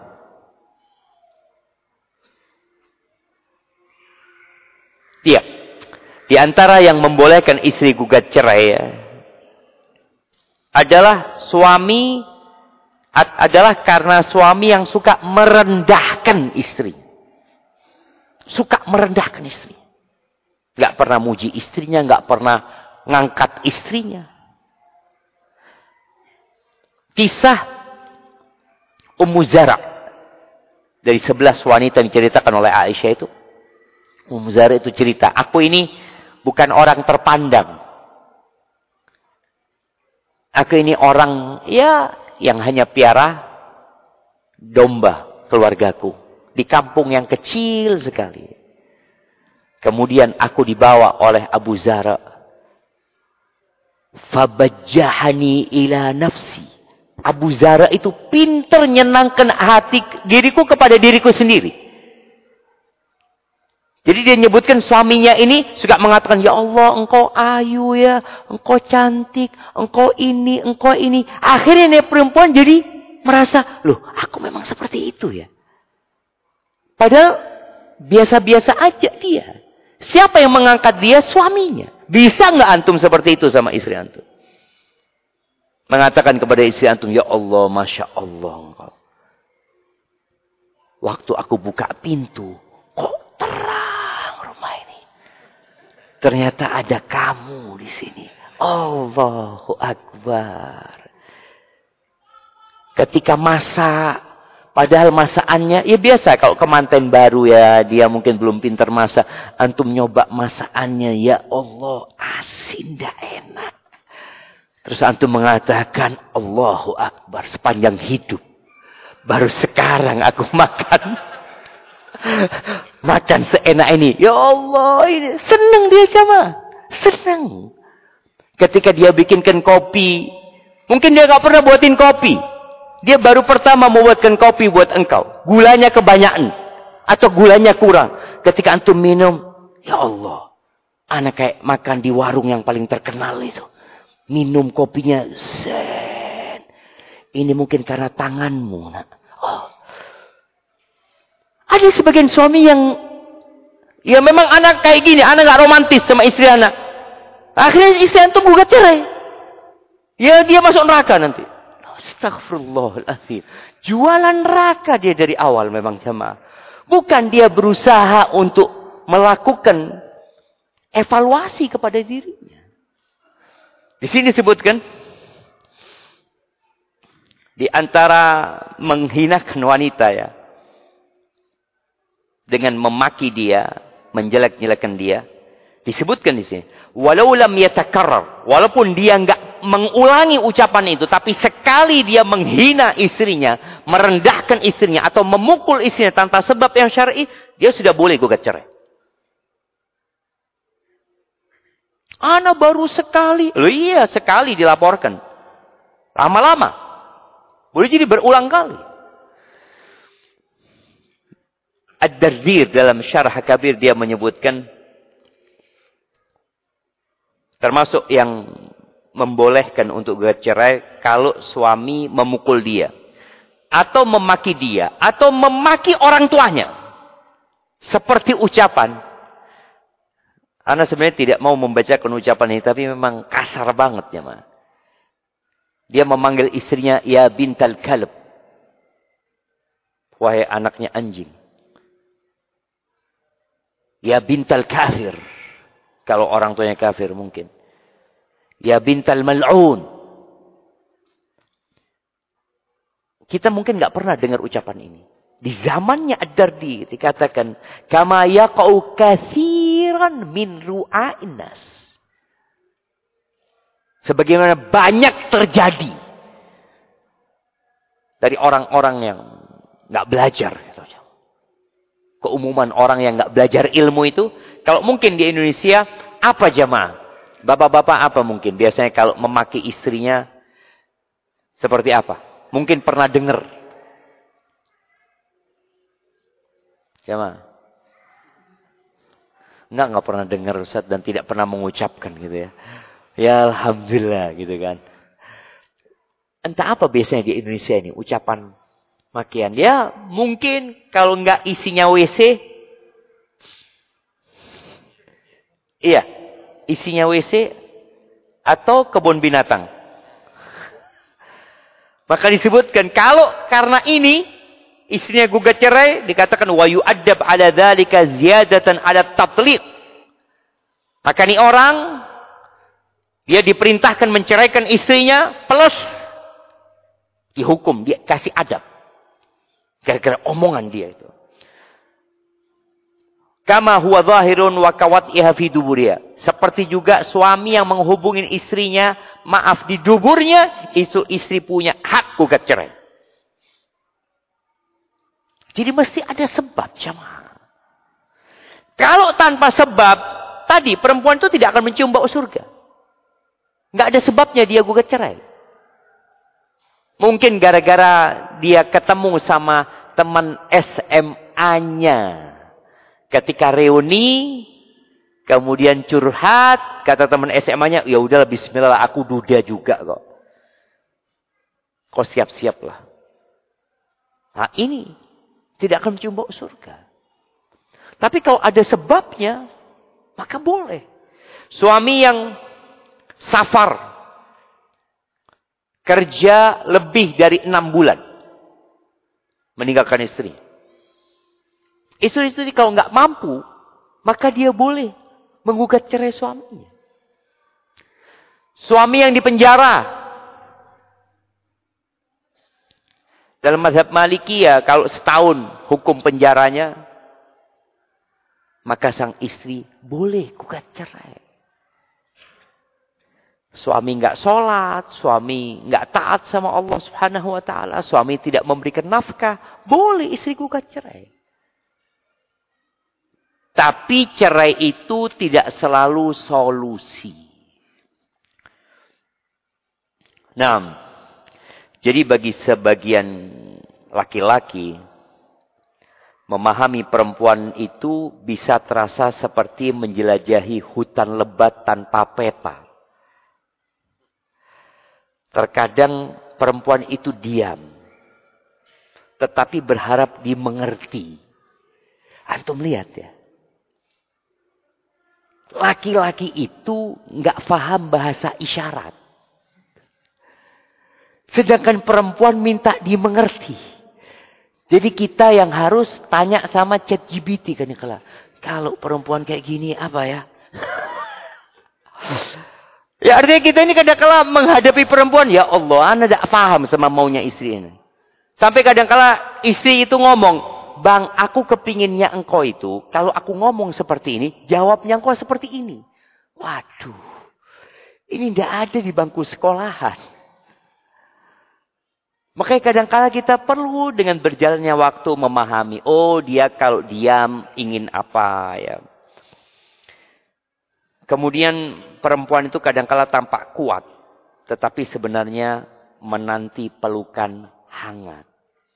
Speaker 2: Iya. Di antara yang membolehkan istri gugat cerai ya, adalah karena suami yang suka merendahkan istri. Suka merendahkan istri. Gak pernah muji istrinya, gak pernah ngangkat istrinya. Kisah Ummu Zara dari 11 wanita yang diceritakan oleh Aisyah itu. Ummu Zara itu cerita, aku ini bukan orang terpandang. Aku ini orang ya yang hanya piara domba keluargaku di kampung yang kecil sekali. Kemudian aku dibawa oleh Abu Zara. Fabajjahani ila nafsi. Abu Zara itu pintar nyenangkan hati diriku kepada diriku sendiri. Jadi dia nyebutkan suaminya ini suka mengatakan, ya Allah engkau ayu ya, engkau cantik, engkau ini, engkau ini. Akhirnya nih perempuan jadi merasa, loh aku memang seperti itu ya. Padahal biasa-biasa aja dia. Siapa yang mengangkat dia? Suaminya. Bisa nggak antum seperti itu sama istri antum? Mengatakan kepada istri antum, ya Allah, Masya Allah engkau. Waktu aku buka pintu, kok terang rumah ini. Ternyata ada kamu di sini. Allahu Akbar. Ketika masak, padahal masakannya, ya biasa kalau kemanten baru ya, dia mungkin belum pintar masak. Antum nyoba masakannya, ya Allah, asin dah enak. Terus antum mengatakan, Allahu Akbar, sepanjang hidup. Baru sekarang aku makan. Makan seenak ini. Ya Allah, ini senang dia jamaah. Senang. Ketika dia bikinkan kopi. Mungkin dia gak pernah buatin kopi. Dia baru pertama membuatkan kopi buat engkau. Gulanya kebanyakan. Atau gulanya kurang. Ketika antum minum. Ya Allah. Anak kayak makan di warung yang paling terkenal itu. Minum kopinya. Zen. Ini mungkin karena tanganmu. Nak. Oh. Ada sebagian suami yang. Ya memang anak kayak gini. Anak gak romantis sama istri anak. Akhirnya istri antum gugat cerai. Ya dia masuk neraka nanti. Astaghfirullahaladzim. Jualan neraka dia dari awal memang jemaah. Bukan dia berusaha untuk melakukan evaluasi kepada dirinya. Di sini disebutkan. Di antara menghinakan wanita ya. Dengan memaki dia. Menjelek-jelekan dia. Disebutkan di sini. Walau lam yatakarrar. Walaupun dia enggak mengulangi ucapan itu. Tapi sekali dia menghina istrinya. Merendahkan istrinya. Atau memukul istrinya tanpa sebab yang syar'i. Dia sudah boleh gugat cerai. Ana baru sekali. Loh iya sekali dilaporkan. Lama-lama. Boleh jadi berulang kali. Ad-Dardir dalam Syarah Kabir dia menyebutkan. Termasuk yang membolehkan untuk gugat cerai kalau suami memukul dia. Atau memaki dia. Atau memaki orang tuanya. Seperti ucapan. Ana sebenarnya tidak mau membacakan ucapan ini. Tapi memang kasar banget ya ma. Dia memanggil istrinya. Ya bintal kalb. Wahai anaknya anjing. Ya bintal kafir. Kalau orang tuanya kafir mungkin. Ya bintal mal'un. Kita mungkin nggak pernah dengar ucapan ini. Di zamannya Ad-Dardi dikatakan. Kama yaqa'u kathiran min ru'a'in nas. Sebagaimana banyak terjadi. Dari orang-orang yang nggak belajar. Keumuman orang yang nggak belajar ilmu itu. Kalau mungkin di Indonesia, apa jamaah? Bapak-bapak apa mungkin? Biasanya kalau memaki istrinya, seperti apa? Mungkin pernah dengar. Jamaah? Nggak pernah dengar Ustaz dan tidak pernah mengucapkan gitu ya. Ya Alhamdulillah gitu kan. Entah apa biasanya di Indonesia ini ucapan makian. Ya mungkin kalau nggak isinya WC. Iya. Isinya WC. Atau kebun binatang. Maka disebutkan. Kalau karena ini. Istrinya gugat cerai. Dikatakan. Wa yu'addab ala dhalika ziyadatan ala tatliq. Maka ini orang. Dia diperintahkan menceraikan istrinya. Plus. Dihukum. Dia kasih adab. Gara-gara omongan dia itu. Kama huwa zahirun wa kawat'iha fi duburiha. Seperti juga suami yang menghubungin istrinya, maaf, di duburnya, itu istri punya hak gugat cerai. Jadi mesti ada sebab, jamaah. Kalau tanpa sebab, tadi perempuan itu tidak akan mencium bau surga. Nggak ada sebabnya dia gugat cerai. Mungkin gara-gara dia ketemu sama teman SMA-nya. Ketika reuni, kemudian curhat, kata teman SMA-nya, ya udahlah bismillah, aku duda juga kok. Kau siap-siaplah. Nah ini tidak akan mencium bau surga. Tapi kalau ada sebabnya, maka boleh. Suami yang safar, kerja lebih dari 6 bulan, meninggalkan istri. Istri kalau nggak mampu, maka dia boleh menggugat cerai suaminya. Suami yang dipenjara. Dalam mazhab Malikiyah, kalau setahun hukum penjaranya, maka sang istri boleh gugat cerai. Suami nggak sholat, suami nggak taat sama Allah Subhanahu Wa Taala, suami tidak memberikan nafkah, boleh istri gugat cerai. Tapi cerai itu tidak selalu solusi. Nah, jadi bagi sebagian laki-laki, memahami perempuan itu bisa terasa seperti menjelajahi hutan lebat tanpa peta. Terkadang perempuan itu diam, tetapi berharap dimengerti. Antum lihat ya. Laki-laki itu nggak paham bahasa isyarat. Sedangkan perempuan minta dimengerti. Jadi kita yang harus tanya sama ChatGPT kan ya, kalau perempuan kayak gini apa ya? Ya artinya kita ini kadang-kala menghadapi perempuan, ya Allah, anda tidak paham sama maunya istri ini. Sampai kadang-kala istri itu ngomong, Bang, aku kepinginnya engkau itu, kalau aku ngomong seperti ini, jawabnya engkau seperti ini. Waduh, ini tidak ada di bangku sekolahan. Makanya kadang-kala kita perlu dengan berjalannya waktu memahami, oh dia kalau diam ingin apa ya. Kemudian perempuan itu kadang-kala tampak kuat, tetapi sebenarnya menanti pelukan hangat.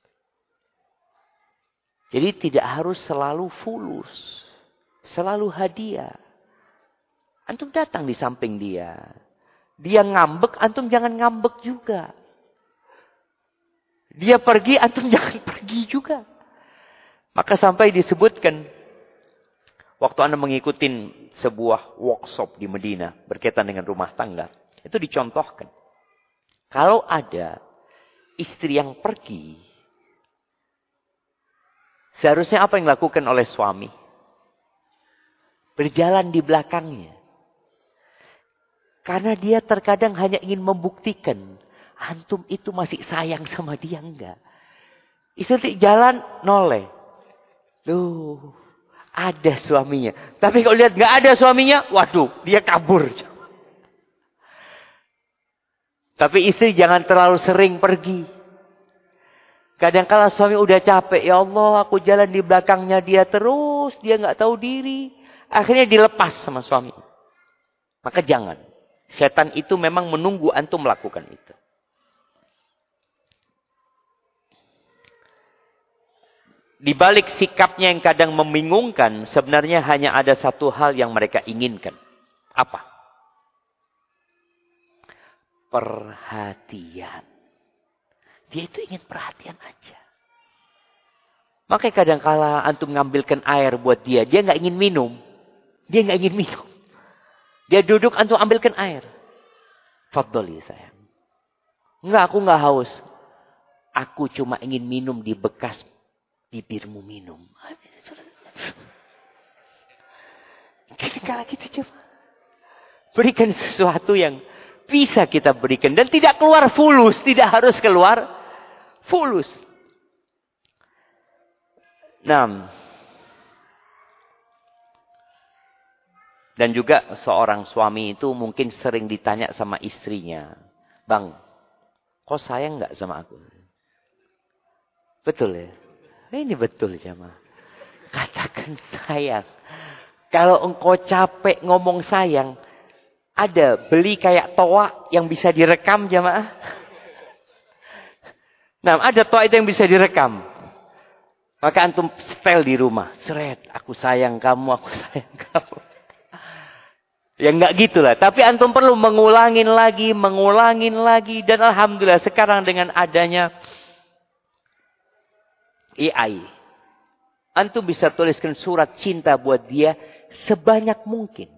Speaker 2: Jadi tidak harus selalu fulus. Selalu hadiah. Antum datang di samping dia. Dia ngambek, antum jangan ngambek juga. Dia pergi, antum jangan pergi juga. Maka sampai disebutkan, waktu Anda mengikuti sebuah workshop di Medina, berkaitan dengan rumah tangga, itu dicontohkan. Kalau ada istri yang pergi, seharusnya apa yang dilakukan oleh suami? Berjalan di belakangnya. Karena dia terkadang hanya ingin membuktikan, antum itu masih sayang sama dia enggak. Istri jalan noleh. Loh, ada suaminya. Tapi kalau lihat enggak ada suaminya, waduh, dia kabur. Tapi istri jangan terlalu sering pergi. Kadang-kala suami udah capek, ya Allah, aku jalan di belakangnya dia terus, dia nggak tahu diri. Akhirnya dilepas sama suami. Maka jangan. Setan itu memang menunggu antum melakukan itu. Di balik sikapnya yang kadang membingungkan, sebenarnya hanya ada satu hal yang mereka inginkan. Apa? Perhatian. Dia itu ingin perhatian aja. Makanya kadang-kala antum ngambilkan air buat dia, dia nggak ingin minum. Dia nggak ingin minum. Dia duduk, antum ambilkan air. Fadholi sayang. Enggak, aku nggak haus. Aku cuma ingin minum di bekas bibirmu minum. Kadang-kala gitu coba. Berikan sesuatu yang bisa kita berikan. Dan tidak keluar fulus. Tidak harus keluar fulus. Nah, Dan juga seorang suami itu mungkin sering ditanya sama istrinya. Bang, kau sayang nggak sama aku? Betul ya? Ini betul jamaah. Katakan sayang. Kalau engkau capek ngomong sayang, ada beli kayak toa yang bisa direkam jamaah. Nah, ada toa itu yang bisa direkam. Maka antum setel di rumah. Seret, aku sayang kamu, aku sayang kamu. Ya enggak gitulah. Tapi antum perlu mengulangin lagi. Dan alhamdulillah sekarang dengan adanya AI. Antum bisa tuliskan surat cinta buat dia sebanyak mungkin.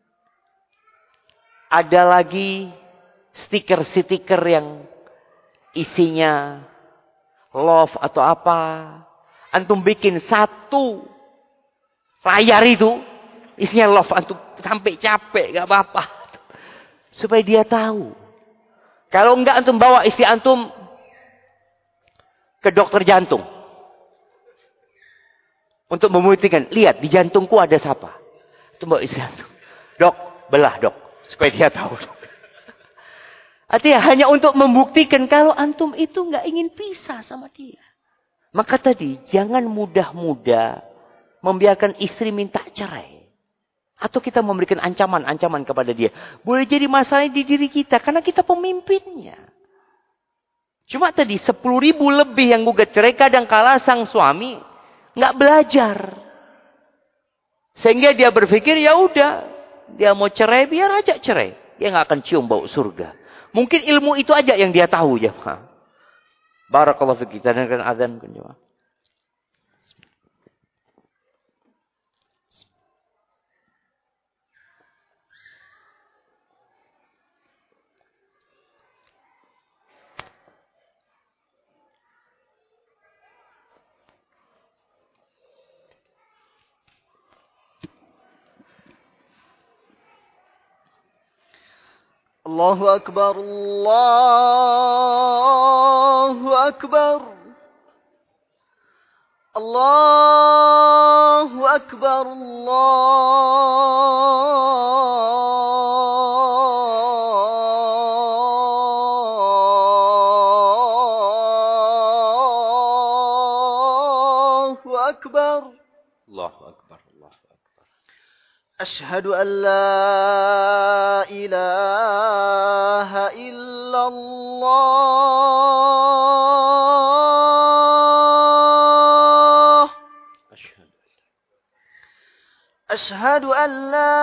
Speaker 2: Ada lagi stiker-stiker yang isinya love atau apa. Antum bikin satu layar itu isinya love. Antum sampai capek, gak apa-apa. Supaya dia tahu. Kalau enggak antum bawa istri antum ke dokter jantung. Untuk membuktikan, lihat di jantungku ada siapa. Antum bawa istri antum. Dok, belah dok. Supaya dia tahu. Artinya hanya untuk membuktikan kalau antum itu enggak ingin pisah sama dia. Maka tadi, jangan mudah-mudah membiarkan istri minta cerai. Atau kita memberikan ancaman-ancaman kepada dia. Boleh jadi masalah di diri kita. Karena kita pemimpinnya. Cuma tadi 10.000 lebih yang gugat cerai. Kadang kala sang suami nggak belajar. Sehingga dia berpikir ya udah. Dia mau cerai biar aja cerai. Dia nggak akan cium bau surga. Mungkin ilmu itu aja yang dia tahu. Ya. Barakallahu fiik. Kita dengarkan azan.
Speaker 3: الله أكبر الله أكبر الله أكبر الله أكبر
Speaker 2: الله أكبر الله أكبر.
Speaker 3: أشهد أن لا إله إلا الله أشهد أن لا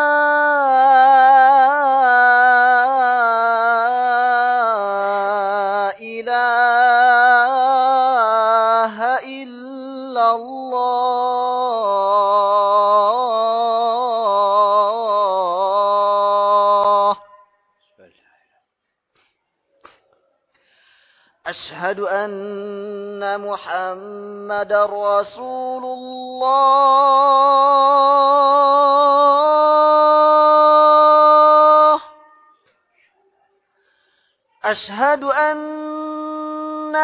Speaker 3: إله إلا الله أشهد أن محمد رسول الله أشهد أن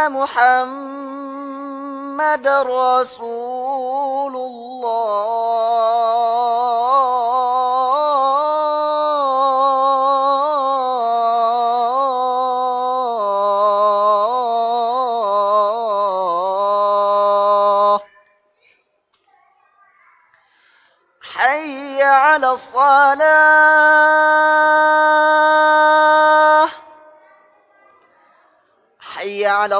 Speaker 3: محمد رسول الله حي على الصلاة حي على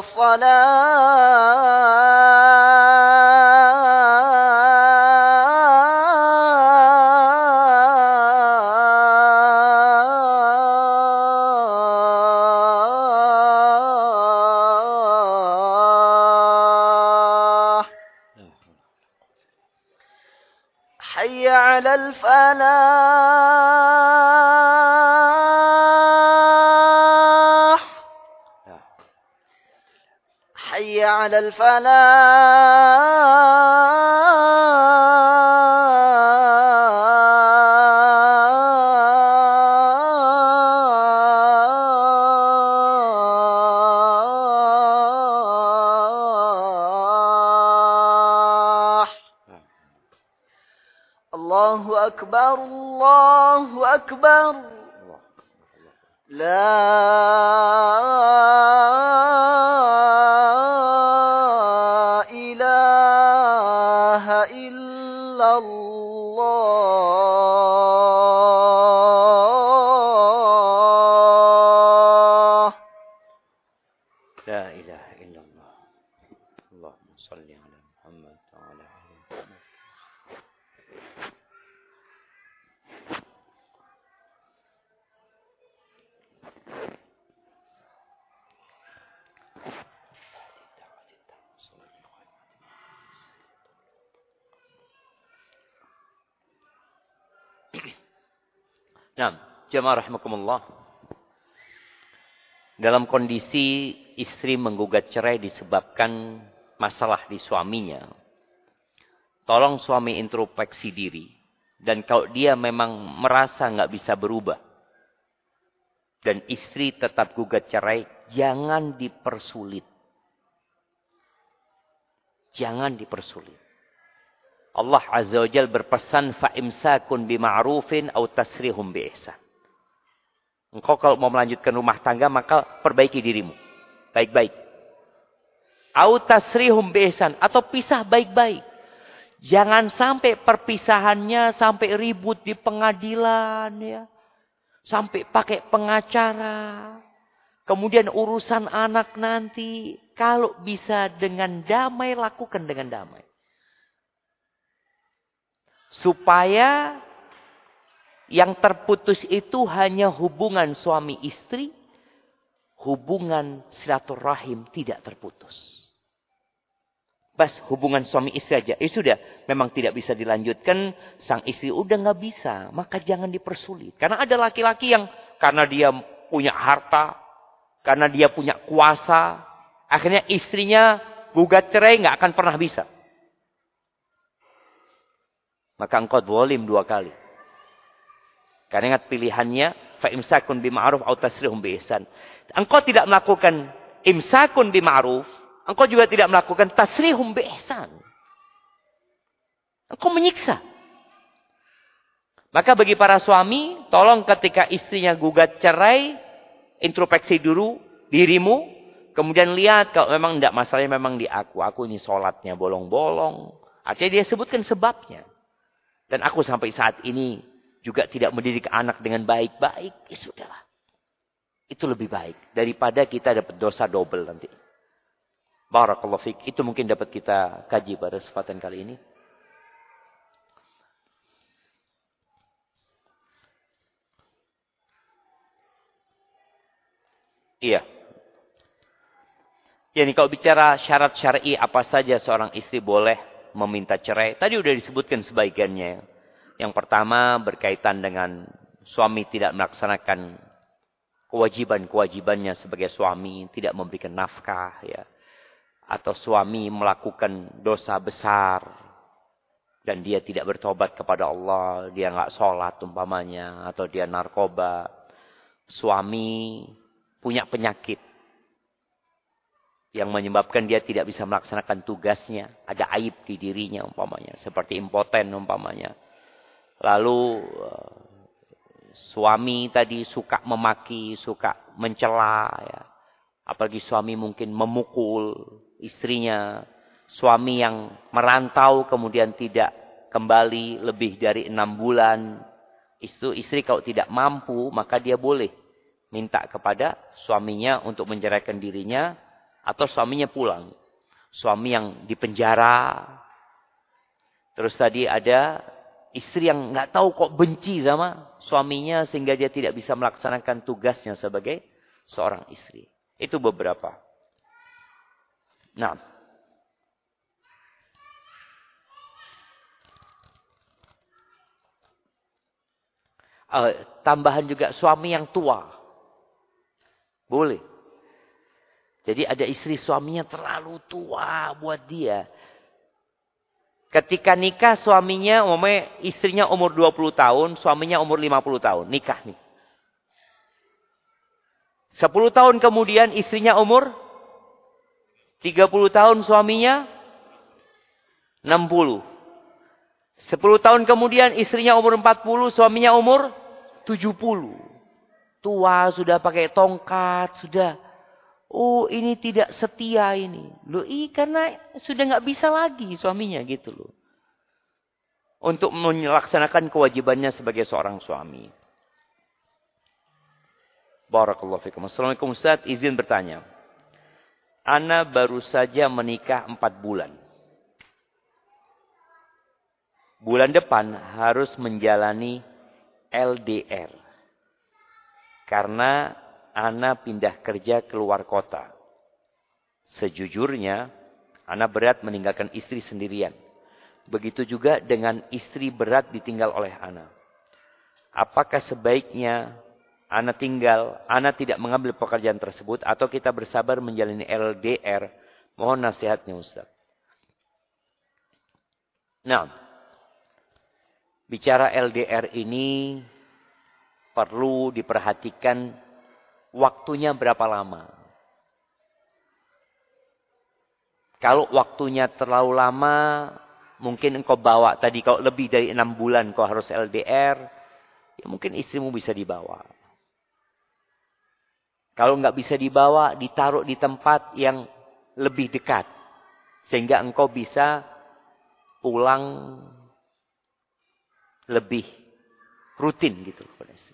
Speaker 3: الصلاة حي على الفلاح حي على الفلاح الله أكبر الله أكبر لا إله إلا الله
Speaker 2: لا إله إلا الله اللهم صل على محمد وعلى آل محمد. Nah, jemaah rahimakumullah. Dalam kondisi istri menggugat cerai disebabkan masalah di suaminya. Tolong suami introspeksi diri. Dan kalau dia memang merasa nggak bisa berubah. Dan istri tetap gugat cerai, jangan dipersulit. Jangan dipersulit. Allah Azza wa Jalla berpesan fa'imsakun bima'rufin aw tasrihum biihsan. Engkau kalau mau melanjutkan rumah tangga maka perbaiki dirimu. Baik-baik. Aw tasrihum biihsan atau pisah baik-baik. Jangan sampai perpisahannya sampai ribut di pengadilan ya. Sampai pakai pengacara. Kemudian urusan anak nanti kalau bisa dengan damai lakukan dengan damai. Supaya yang terputus itu hanya hubungan suami istri. Hubungan silaturahim tidak terputus. Bas hubungan suami istri aja. Sudah memang tidak bisa dilanjutkan. Sang istri udah gak bisa. Maka jangan dipersulit. Karena ada laki-laki yang karena dia punya harta. Karena dia punya kuasa. Akhirnya istrinya gugat cerai gak akan pernah bisa. Maka engkau zalim 2 kali. Karena ingat pilihannya. Fa'imsakun bima'ruf aw tasrihum biihsan. Engkau tidak melakukan imsakun bima'ruf. Engkau juga tidak melakukan tasrihum biihsan. Engkau menyiksa. Maka bagi para suami. Tolong ketika istrinya gugat cerai. Introspeksi dulu dirimu. Kemudian lihat kalau memang tidak masalahnya memang di aku. Aku ini sholatnya bolong-bolong. Artinya dia sebutkan sebabnya. Dan aku sampai saat ini juga tidak mendidik anak dengan baik-baik. Ya sudahlah. Itu lebih baik. Daripada kita dapat dosa double nanti. Barakallahu fiik. Itu mungkin dapat kita kaji pada kesempatan kali ini. Iya. Jadi kalau bicara syarat syar'i apa saja seorang istri boleh meminta cerai. Tadi sudah disebutkan sebagiannya. Yang pertama berkaitan dengan suami tidak melaksanakan kewajiban-kewajibannya sebagai suami. Tidak memberikan nafkah. Ya. Atau suami melakukan dosa besar. Dan dia tidak bertobat kepada Allah. Dia nggak sholat umpamanya. Atau dia narkoba. Suami punya penyakit. Yang menyebabkan dia tidak bisa melaksanakan tugasnya. Ada aib di dirinya umpamanya. Seperti impoten umpamanya. Lalu suami tadi suka memaki, suka mencela. Ya. Apalagi suami mungkin memukul istrinya. Suami yang merantau kemudian tidak kembali lebih dari 6 bulan. Istri kalau tidak mampu maka dia boleh minta kepada suaminya untuk menceraikan dirinya. Atau suaminya pulang. Suami yang dipenjara. Terus tadi ada istri yang nggak tahu kok benci sama suaminya. Sehingga dia tidak bisa melaksanakan tugasnya sebagai seorang istri. Itu beberapa. Nah. Tambahan juga suami yang tua. Boleh. Jadi ada istri suaminya terlalu tua buat dia. Ketika nikah suaminya, umumnya istrinya umur 20 tahun, suaminya umur 50 tahun. Nikah nih. 10 tahun kemudian istrinya umur 30 tahun, suaminya 60. 10 tahun kemudian istrinya umur 40, suaminya umur 70. Tua, sudah pakai tongkat, sudah. Oh, ini tidak setia ini. Loh, karena sudah nggak bisa lagi suaminya gitu loh. Untuk melaksanakan kewajibannya sebagai seorang suami. Barakallahu fikum. Assalamualaikum Ustaz, izin bertanya. Ana baru saja menikah 4 bulan. Bulan depan harus menjalani LDR. Karena Ana pindah kerja keluar kota. Sejujurnya, Ana berat meninggalkan istri sendirian. Begitu juga dengan istri berat ditinggal oleh Ana. Apakah sebaiknya Ana tidak mengambil pekerjaan tersebut atau kita bersabar menjalani LDR? Mohon nasihatnya Ustaz. Nah, bicara LDR ini perlu diperhatikan waktunya berapa lama. Kalau waktunya terlalu lama, mungkin engkau bawa tadi kalau lebih dari 6 bulan kau harus LDR, ya mungkin istrimu bisa dibawa. Kalau nggak bisa dibawa, ditaruh di tempat yang lebih dekat. Sehingga engkau bisa pulang lebih rutin gitu.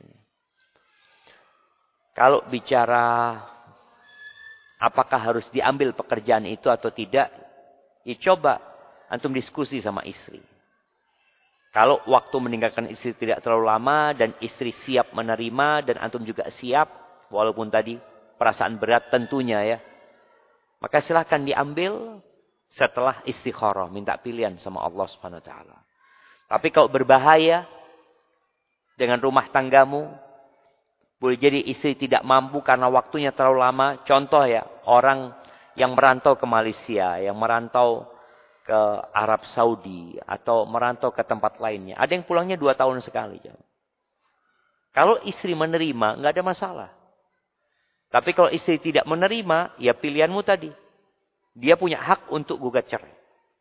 Speaker 2: Kalau bicara apakah harus diambil pekerjaan itu atau tidak, ya coba antum diskusi sama istri. Kalau waktu meninggalkan istri tidak terlalu lama dan istri siap menerima dan antum juga siap, walaupun tadi perasaan berat tentunya ya. Maka silahkan diambil setelah istikharah. Minta pilihan sama Allah Subhanahu Wa Taala. Tapi kalau berbahaya dengan rumah tanggamu. Boleh jadi istri tidak mampu karena waktunya terlalu lama. Contoh ya. Orang yang merantau ke Malaysia. Yang merantau ke Arab Saudi. Atau merantau ke tempat lainnya. Ada yang pulangnya 2 tahun sekali. Kalau istri menerima nggak ada masalah. Tapi kalau istri tidak menerima, ya pilihanmu tadi. Dia punya hak untuk gugat cerai.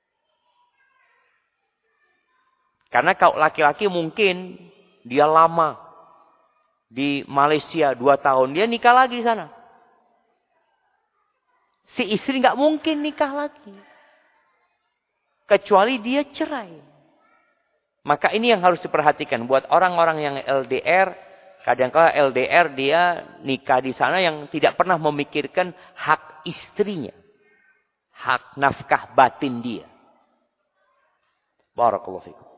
Speaker 2: Karena kalau laki-laki mungkin dia lama di Malaysia 2 tahun, dia nikah lagi di sana. Si istri nggak mungkin nikah lagi. Kecuali dia cerai. Maka ini yang harus diperhatikan buat orang-orang yang LDR. Kadang-kadang LDR dia nikah di sana yang tidak pernah memikirkan hak istrinya. Hak nafkah batin dia. Barakallahu fikum.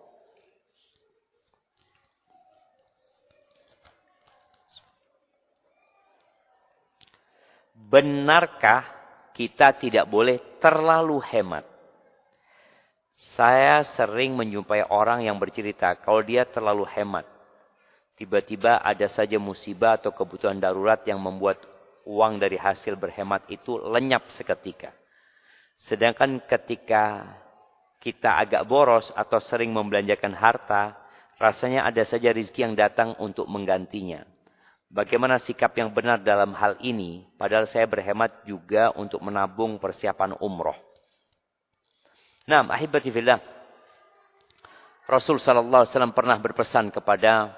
Speaker 2: Benarkah kita tidak boleh terlalu hemat? Saya sering menjumpai orang yang bercerita kalau dia terlalu hemat. Tiba-tiba ada saja musibah atau kebutuhan darurat yang membuat uang dari hasil berhemat itu lenyap seketika. Sedangkan ketika kita agak boros atau sering membelanjakan harta, rasanya ada saja rezeki yang datang untuk menggantinya. Bagaimana sikap yang benar dalam hal ini? Padahal saya berhemat juga untuk menabung persiapan umroh. Nah, ahibati fillah. Rasul sallallahu alaihi wasallam pernah berpesan kepada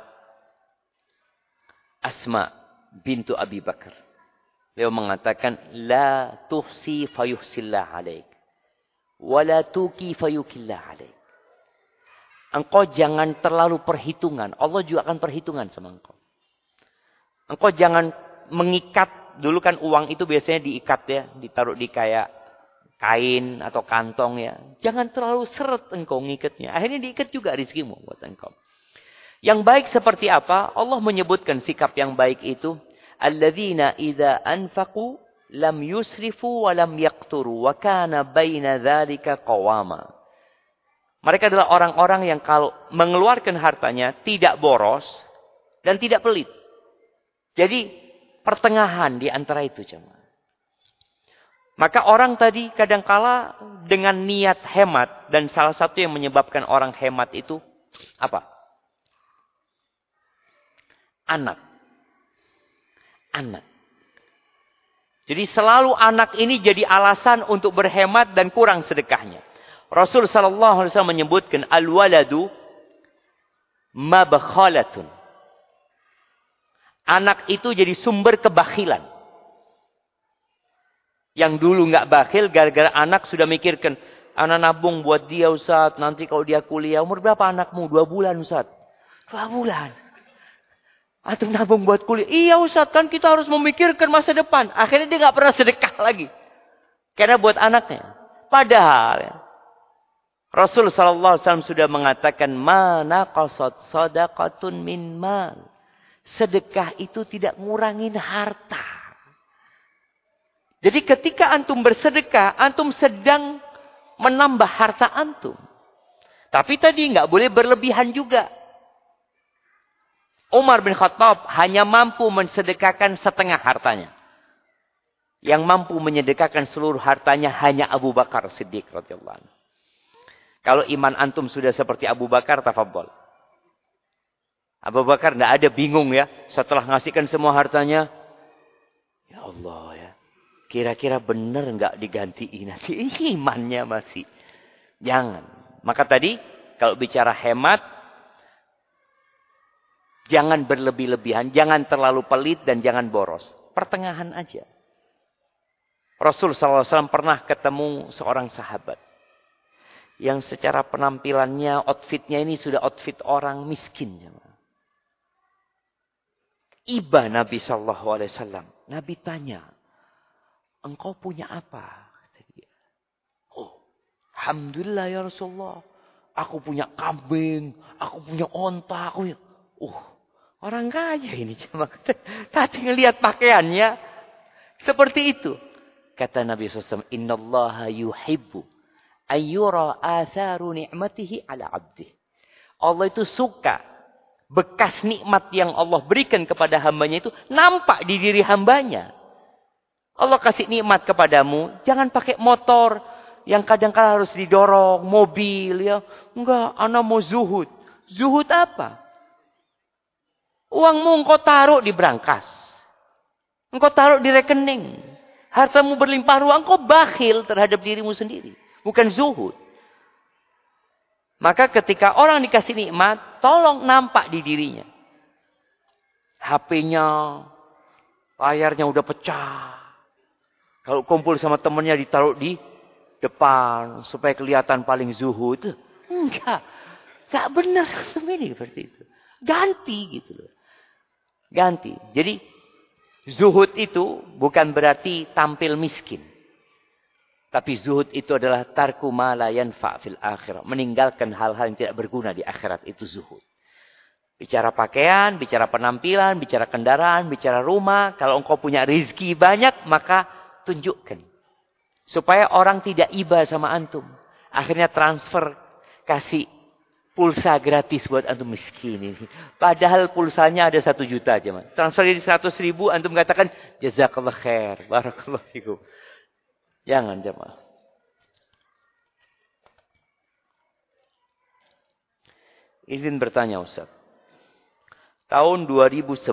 Speaker 2: Asma bintu Abi Bakar. Beliau mengatakan, la tuhsi fayuhsillah alaik. Wa la tuki fayukillah alaik. Engkau jangan terlalu perhitungan. Allah juga akan perhitungan sama engkau. Engkau jangan mengikat. Dulu kan uang itu biasanya diikat ya. Ditaruh di kayak kain atau kantong ya. Jangan terlalu seret engkau ngikatnya. Akhirnya diikat juga rezekimu buat engkau. Yang baik seperti apa? Allah menyebutkan sikap yang baik itu. Alladzina idza anfaqu lam yusrifu wa lam yaqturu wa kana baina dzalika qawama. Mereka adalah orang-orang yang kalau mengeluarkan hartanya tidak boros dan tidak pelit. Jadi pertengahan di antara itu jemaah. Maka orang tadi kadangkala dengan niat hemat dan salah satu yang menyebabkan orang hemat itu apa? Anak. Jadi selalu anak ini jadi alasan untuk berhemat dan kurang sedekahnya. Rasul sallallahu alaihi wasallam menyebutkan al-waladu mabkhalatun. Anak itu jadi sumber kebakhilan. Yang dulu nggak bakhil gara-gara anak sudah mikirkan, anak nabung buat dia Ustaz, nanti kalau dia kuliah. Umur berapa anakmu? 2 bulan Ustaz. 2 bulan. Antum nabung buat kuliah. Iya Ustaz, kan kita harus memikirkan masa depan. Akhirnya dia nggak pernah sedekah lagi. Karena buat anaknya. Padahal ya, Rasul sallallahu alaihi wasallam sudah mengatakan, mana qasad sadaqatun min mal. Sedekah itu tidak ngurangin harta. Jadi ketika antum bersedekah, antum sedang menambah harta antum. Tapi tadi nggak boleh berlebihan juga. Umar bin Khattab hanya mampu mensedekahkan setengah hartanya. Yang mampu menyedekahkan seluruh hartanya hanya Abu Bakar Siddiq radhiyallahu anhu. Kalau iman antum sudah seperti Abu Bakar, tafadhol. Abu Bakar tidak ada bingung ya. Setelah ngasihkan semua hartanya. Ya Allah ya. Kira-kira benar nggak digantiin nanti. Imannya masih. Jangan. Maka tadi kalau bicara hemat. Jangan berlebih-lebihan. Jangan terlalu pelit dan jangan boros. Pertengahan aja. Rasul SAW pernah ketemu seorang sahabat. Yang secara penampilannya, outfitnya ini sudah outfit orang miskin. Iba Nabi SAW. Nabi tanya, engkau punya apa? Kata dia. Oh, Alhamdulillah ya Rasulullah. Aku punya kambing, aku punya onta. Orang kaya ini. Tadi ngelihat pakaiannya seperti itu. Kata Nabi SAW, innallaha yuhibbu ayyura atharu ni'matihi ala abdih. Allah itu suka bekas nikmat yang Allah berikan kepada hambanya itu nampak di diri hambanya. Allah kasih nikmat kepadamu, jangan pakai motor yang kadang-kadang harus didorong, mobil ya. Enggak, ana mau zuhud. Zuhud apa? Uangmu engkau taruh di brankas. Engkau taruh di rekening. Hartamu berlimpah ruah, engkau bakhil terhadap dirimu sendiri. Bukan zuhud. Maka ketika orang dikasih nikmat, tolong nampak di dirinya. HP-nya, layarnya udah pecah. Kalau kumpul sama temannya ditaruh di depan, supaya kelihatan paling zuhud. Enggak. Enggak benar ini seperti itu. Ganti gitu loh. Ganti. Jadi zuhud itu bukan berarti tampil miskin. Tapi zuhud itu adalah tarku ma la yanfa' fil akhirah. Meninggalkan hal-hal yang tidak berguna di akhirat. Itu zuhud. Bicara pakaian, bicara penampilan, bicara kendaraan, bicara rumah. Kalau engkau punya rezeki banyak, maka tunjukkan. Supaya orang tidak iba sama antum. Akhirnya transfer, kasih pulsa gratis buat antum miskin ini. Padahal pulsanya ada 1 juta aja. Man. Transfer jadi 100.000, antum katakan, jazakallah khair, barakallah fikum. Jangan jemaah. Izin bertanya Ustaz. Tahun 2011.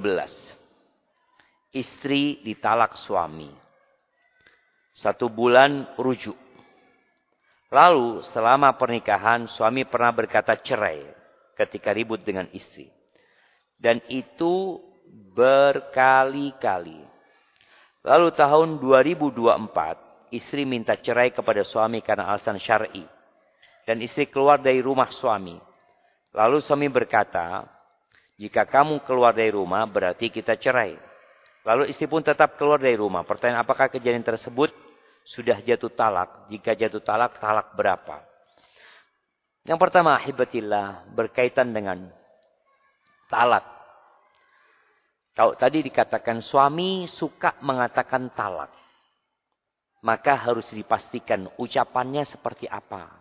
Speaker 2: Istri ditalak suami. 1 bulan rujuk. Lalu selama pernikahan suami pernah berkata cerai ketika ribut dengan istri. Dan itu berkali-kali. Lalu tahun 2024. Istri minta cerai kepada suami karena alasan syar'i. Dan istri keluar dari rumah suami. Lalu suami berkata, jika kamu keluar dari rumah berarti kita cerai. Lalu istri pun tetap keluar dari rumah. Pertanyaan, apakah kejadian tersebut sudah jatuh talak? Jika jatuh talak, talak berapa? Yang pertama, ahibatillah, berkaitan dengan talak. Kalau tadi dikatakan suami suka mengatakan talak. Maka harus dipastikan ucapannya seperti apa.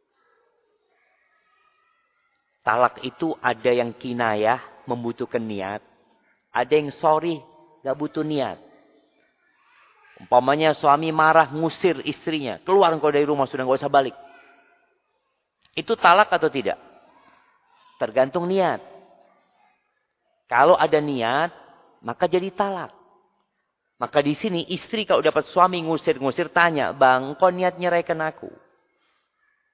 Speaker 2: Talak itu ada yang kinayah, membutuhkan niat. Ada yang sorry, gak butuh niat. Umpamanya suami marah, ngusir istrinya. Keluar engkau dari rumah, sudah gak usah balik. Itu talak atau tidak? Tergantung niat. Kalau ada niat, maka jadi talak. Maka di sini istri kalau dapat suami ngusir-ngusir tanya, bang, kau niat nyeraikan aku?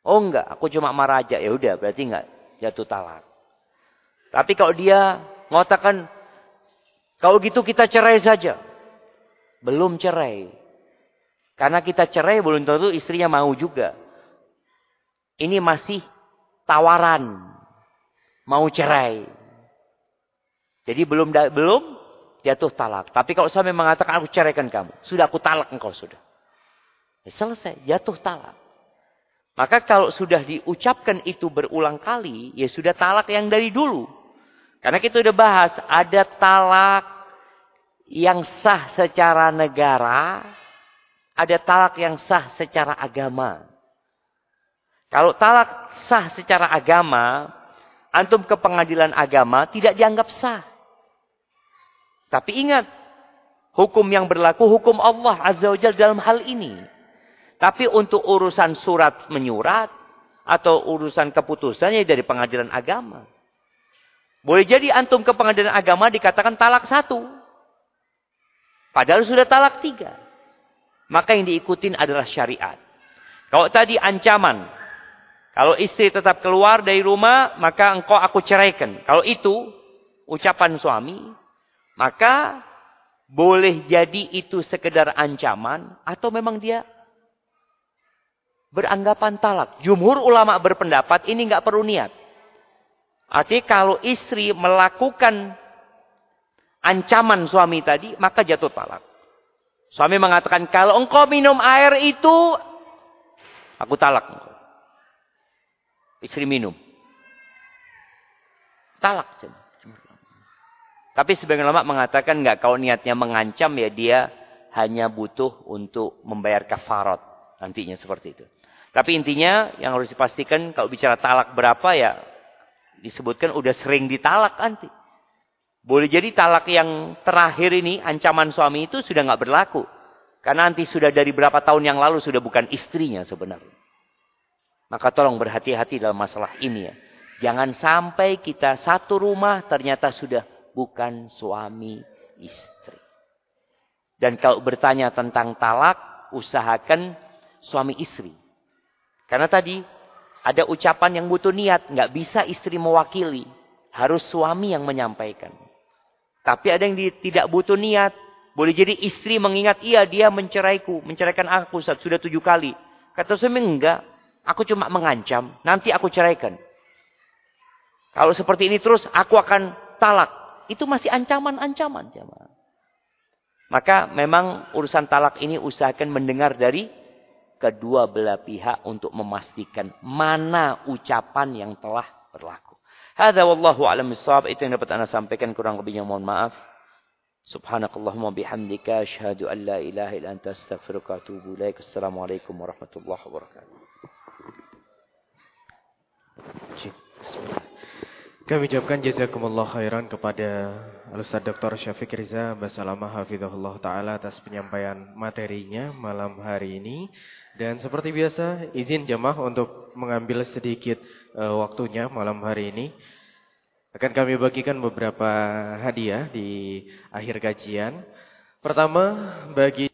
Speaker 2: Oh enggak, aku cuma marah aja. Ya udah, berarti enggak jatuh talak. Tapi kalau dia mengatakan, kalau gitu kita cerai saja. Belum cerai. Karena kita cerai belum tentu istrinya mau juga. Ini masih tawaran. Mau cerai. Jadi belum jatuh talak. Tapi kalau suami mengatakan aku ceraikan kamu. Sudah aku talak engkau sudah. Ya selesai, jatuh talak. Maka kalau sudah diucapkan itu berulang kali, ya sudah talak yang dari dulu. Karena kita sudah bahas, ada talak yang sah secara negara, ada talak yang sah secara agama. Kalau talak sah secara agama, antum ke pengadilan agama tidak dianggap sah. Tapi ingat, hukum yang berlaku hukum Allah Azza wa Jalla dalam hal ini. Tapi untuk urusan surat menyurat atau urusan keputusannya dari pengadilan agama. Boleh jadi antum ke pengadilan agama dikatakan talak 1. Padahal sudah talak 3. Maka yang diikutin adalah syariat. Kalau tadi ancaman. Kalau istri tetap keluar dari rumah, maka engkau aku ceraikan. Kalau itu ucapan suami, maka boleh jadi itu sekedar ancaman atau memang dia beranggapan talak. Jumhur ulama berpendapat ini nggak perlu niat. Artinya kalau istri melakukan ancaman suami tadi, maka jatuh talak. Suami mengatakan, kalau engkau minum air itu, aku talak engkau. Istri minum. Talak. Tapi sebagian ulama mengatakan nggak, kalau niatnya mengancam ya dia hanya butuh untuk membayar kafarat. Nantinya seperti itu. Tapi intinya yang harus dipastikan kalau bicara talak berapa ya disebutkan udah sering ditalak nanti. Boleh jadi talak yang terakhir ini ancaman suami itu sudah nggak berlaku. Karena nanti sudah dari berapa tahun yang lalu sudah bukan istrinya sebenarnya. Maka tolong berhati-hati dalam masalah ini ya. Jangan sampai kita satu rumah ternyata sudah bukan suami istri. Dan kalau bertanya tentang talak, usahakan suami istri. Karena tadi ada ucapan yang butuh niat. Nggak bisa istri mewakili. Harus suami yang menyampaikan. Tapi ada yang tidak butuh niat. Boleh jadi istri mengingat, iya dia menceraiku. Menceraikan aku sudah 7 kali. Kata suami, enggak. Aku cuma mengancam. Nanti aku ceraikan. Kalau seperti ini terus, aku akan talak. Itu masih ancaman-ancaman. Maka memang urusan talak ini usahakan mendengar dari kedua belah pihak untuk memastikan mana ucapan yang telah berlaku. Hadza wallahu a'lam bissawab. Itu yang dapat Anda sampaikan, kurang lebihnya mohon maaf. Subhanakallahumma bihamdika asyhadu an la ilaha illa anta astaghfiruka wa atubu ilaik. Assalamualaikum warahmatullahi wabarakatuh.
Speaker 1: Bismillah. Kami ucapkan jazakumullah khairan kepada Al-Ustaz Dr. Syafiq Riza Basalamah hafizahullah ta'ala atas penyampaian materinya malam hari ini. Dan seperti biasa, izin jamaah untuk mengambil sedikit waktunya malam hari ini. Akan kami bagikan beberapa hadiah di akhir kajian. Pertama, bagi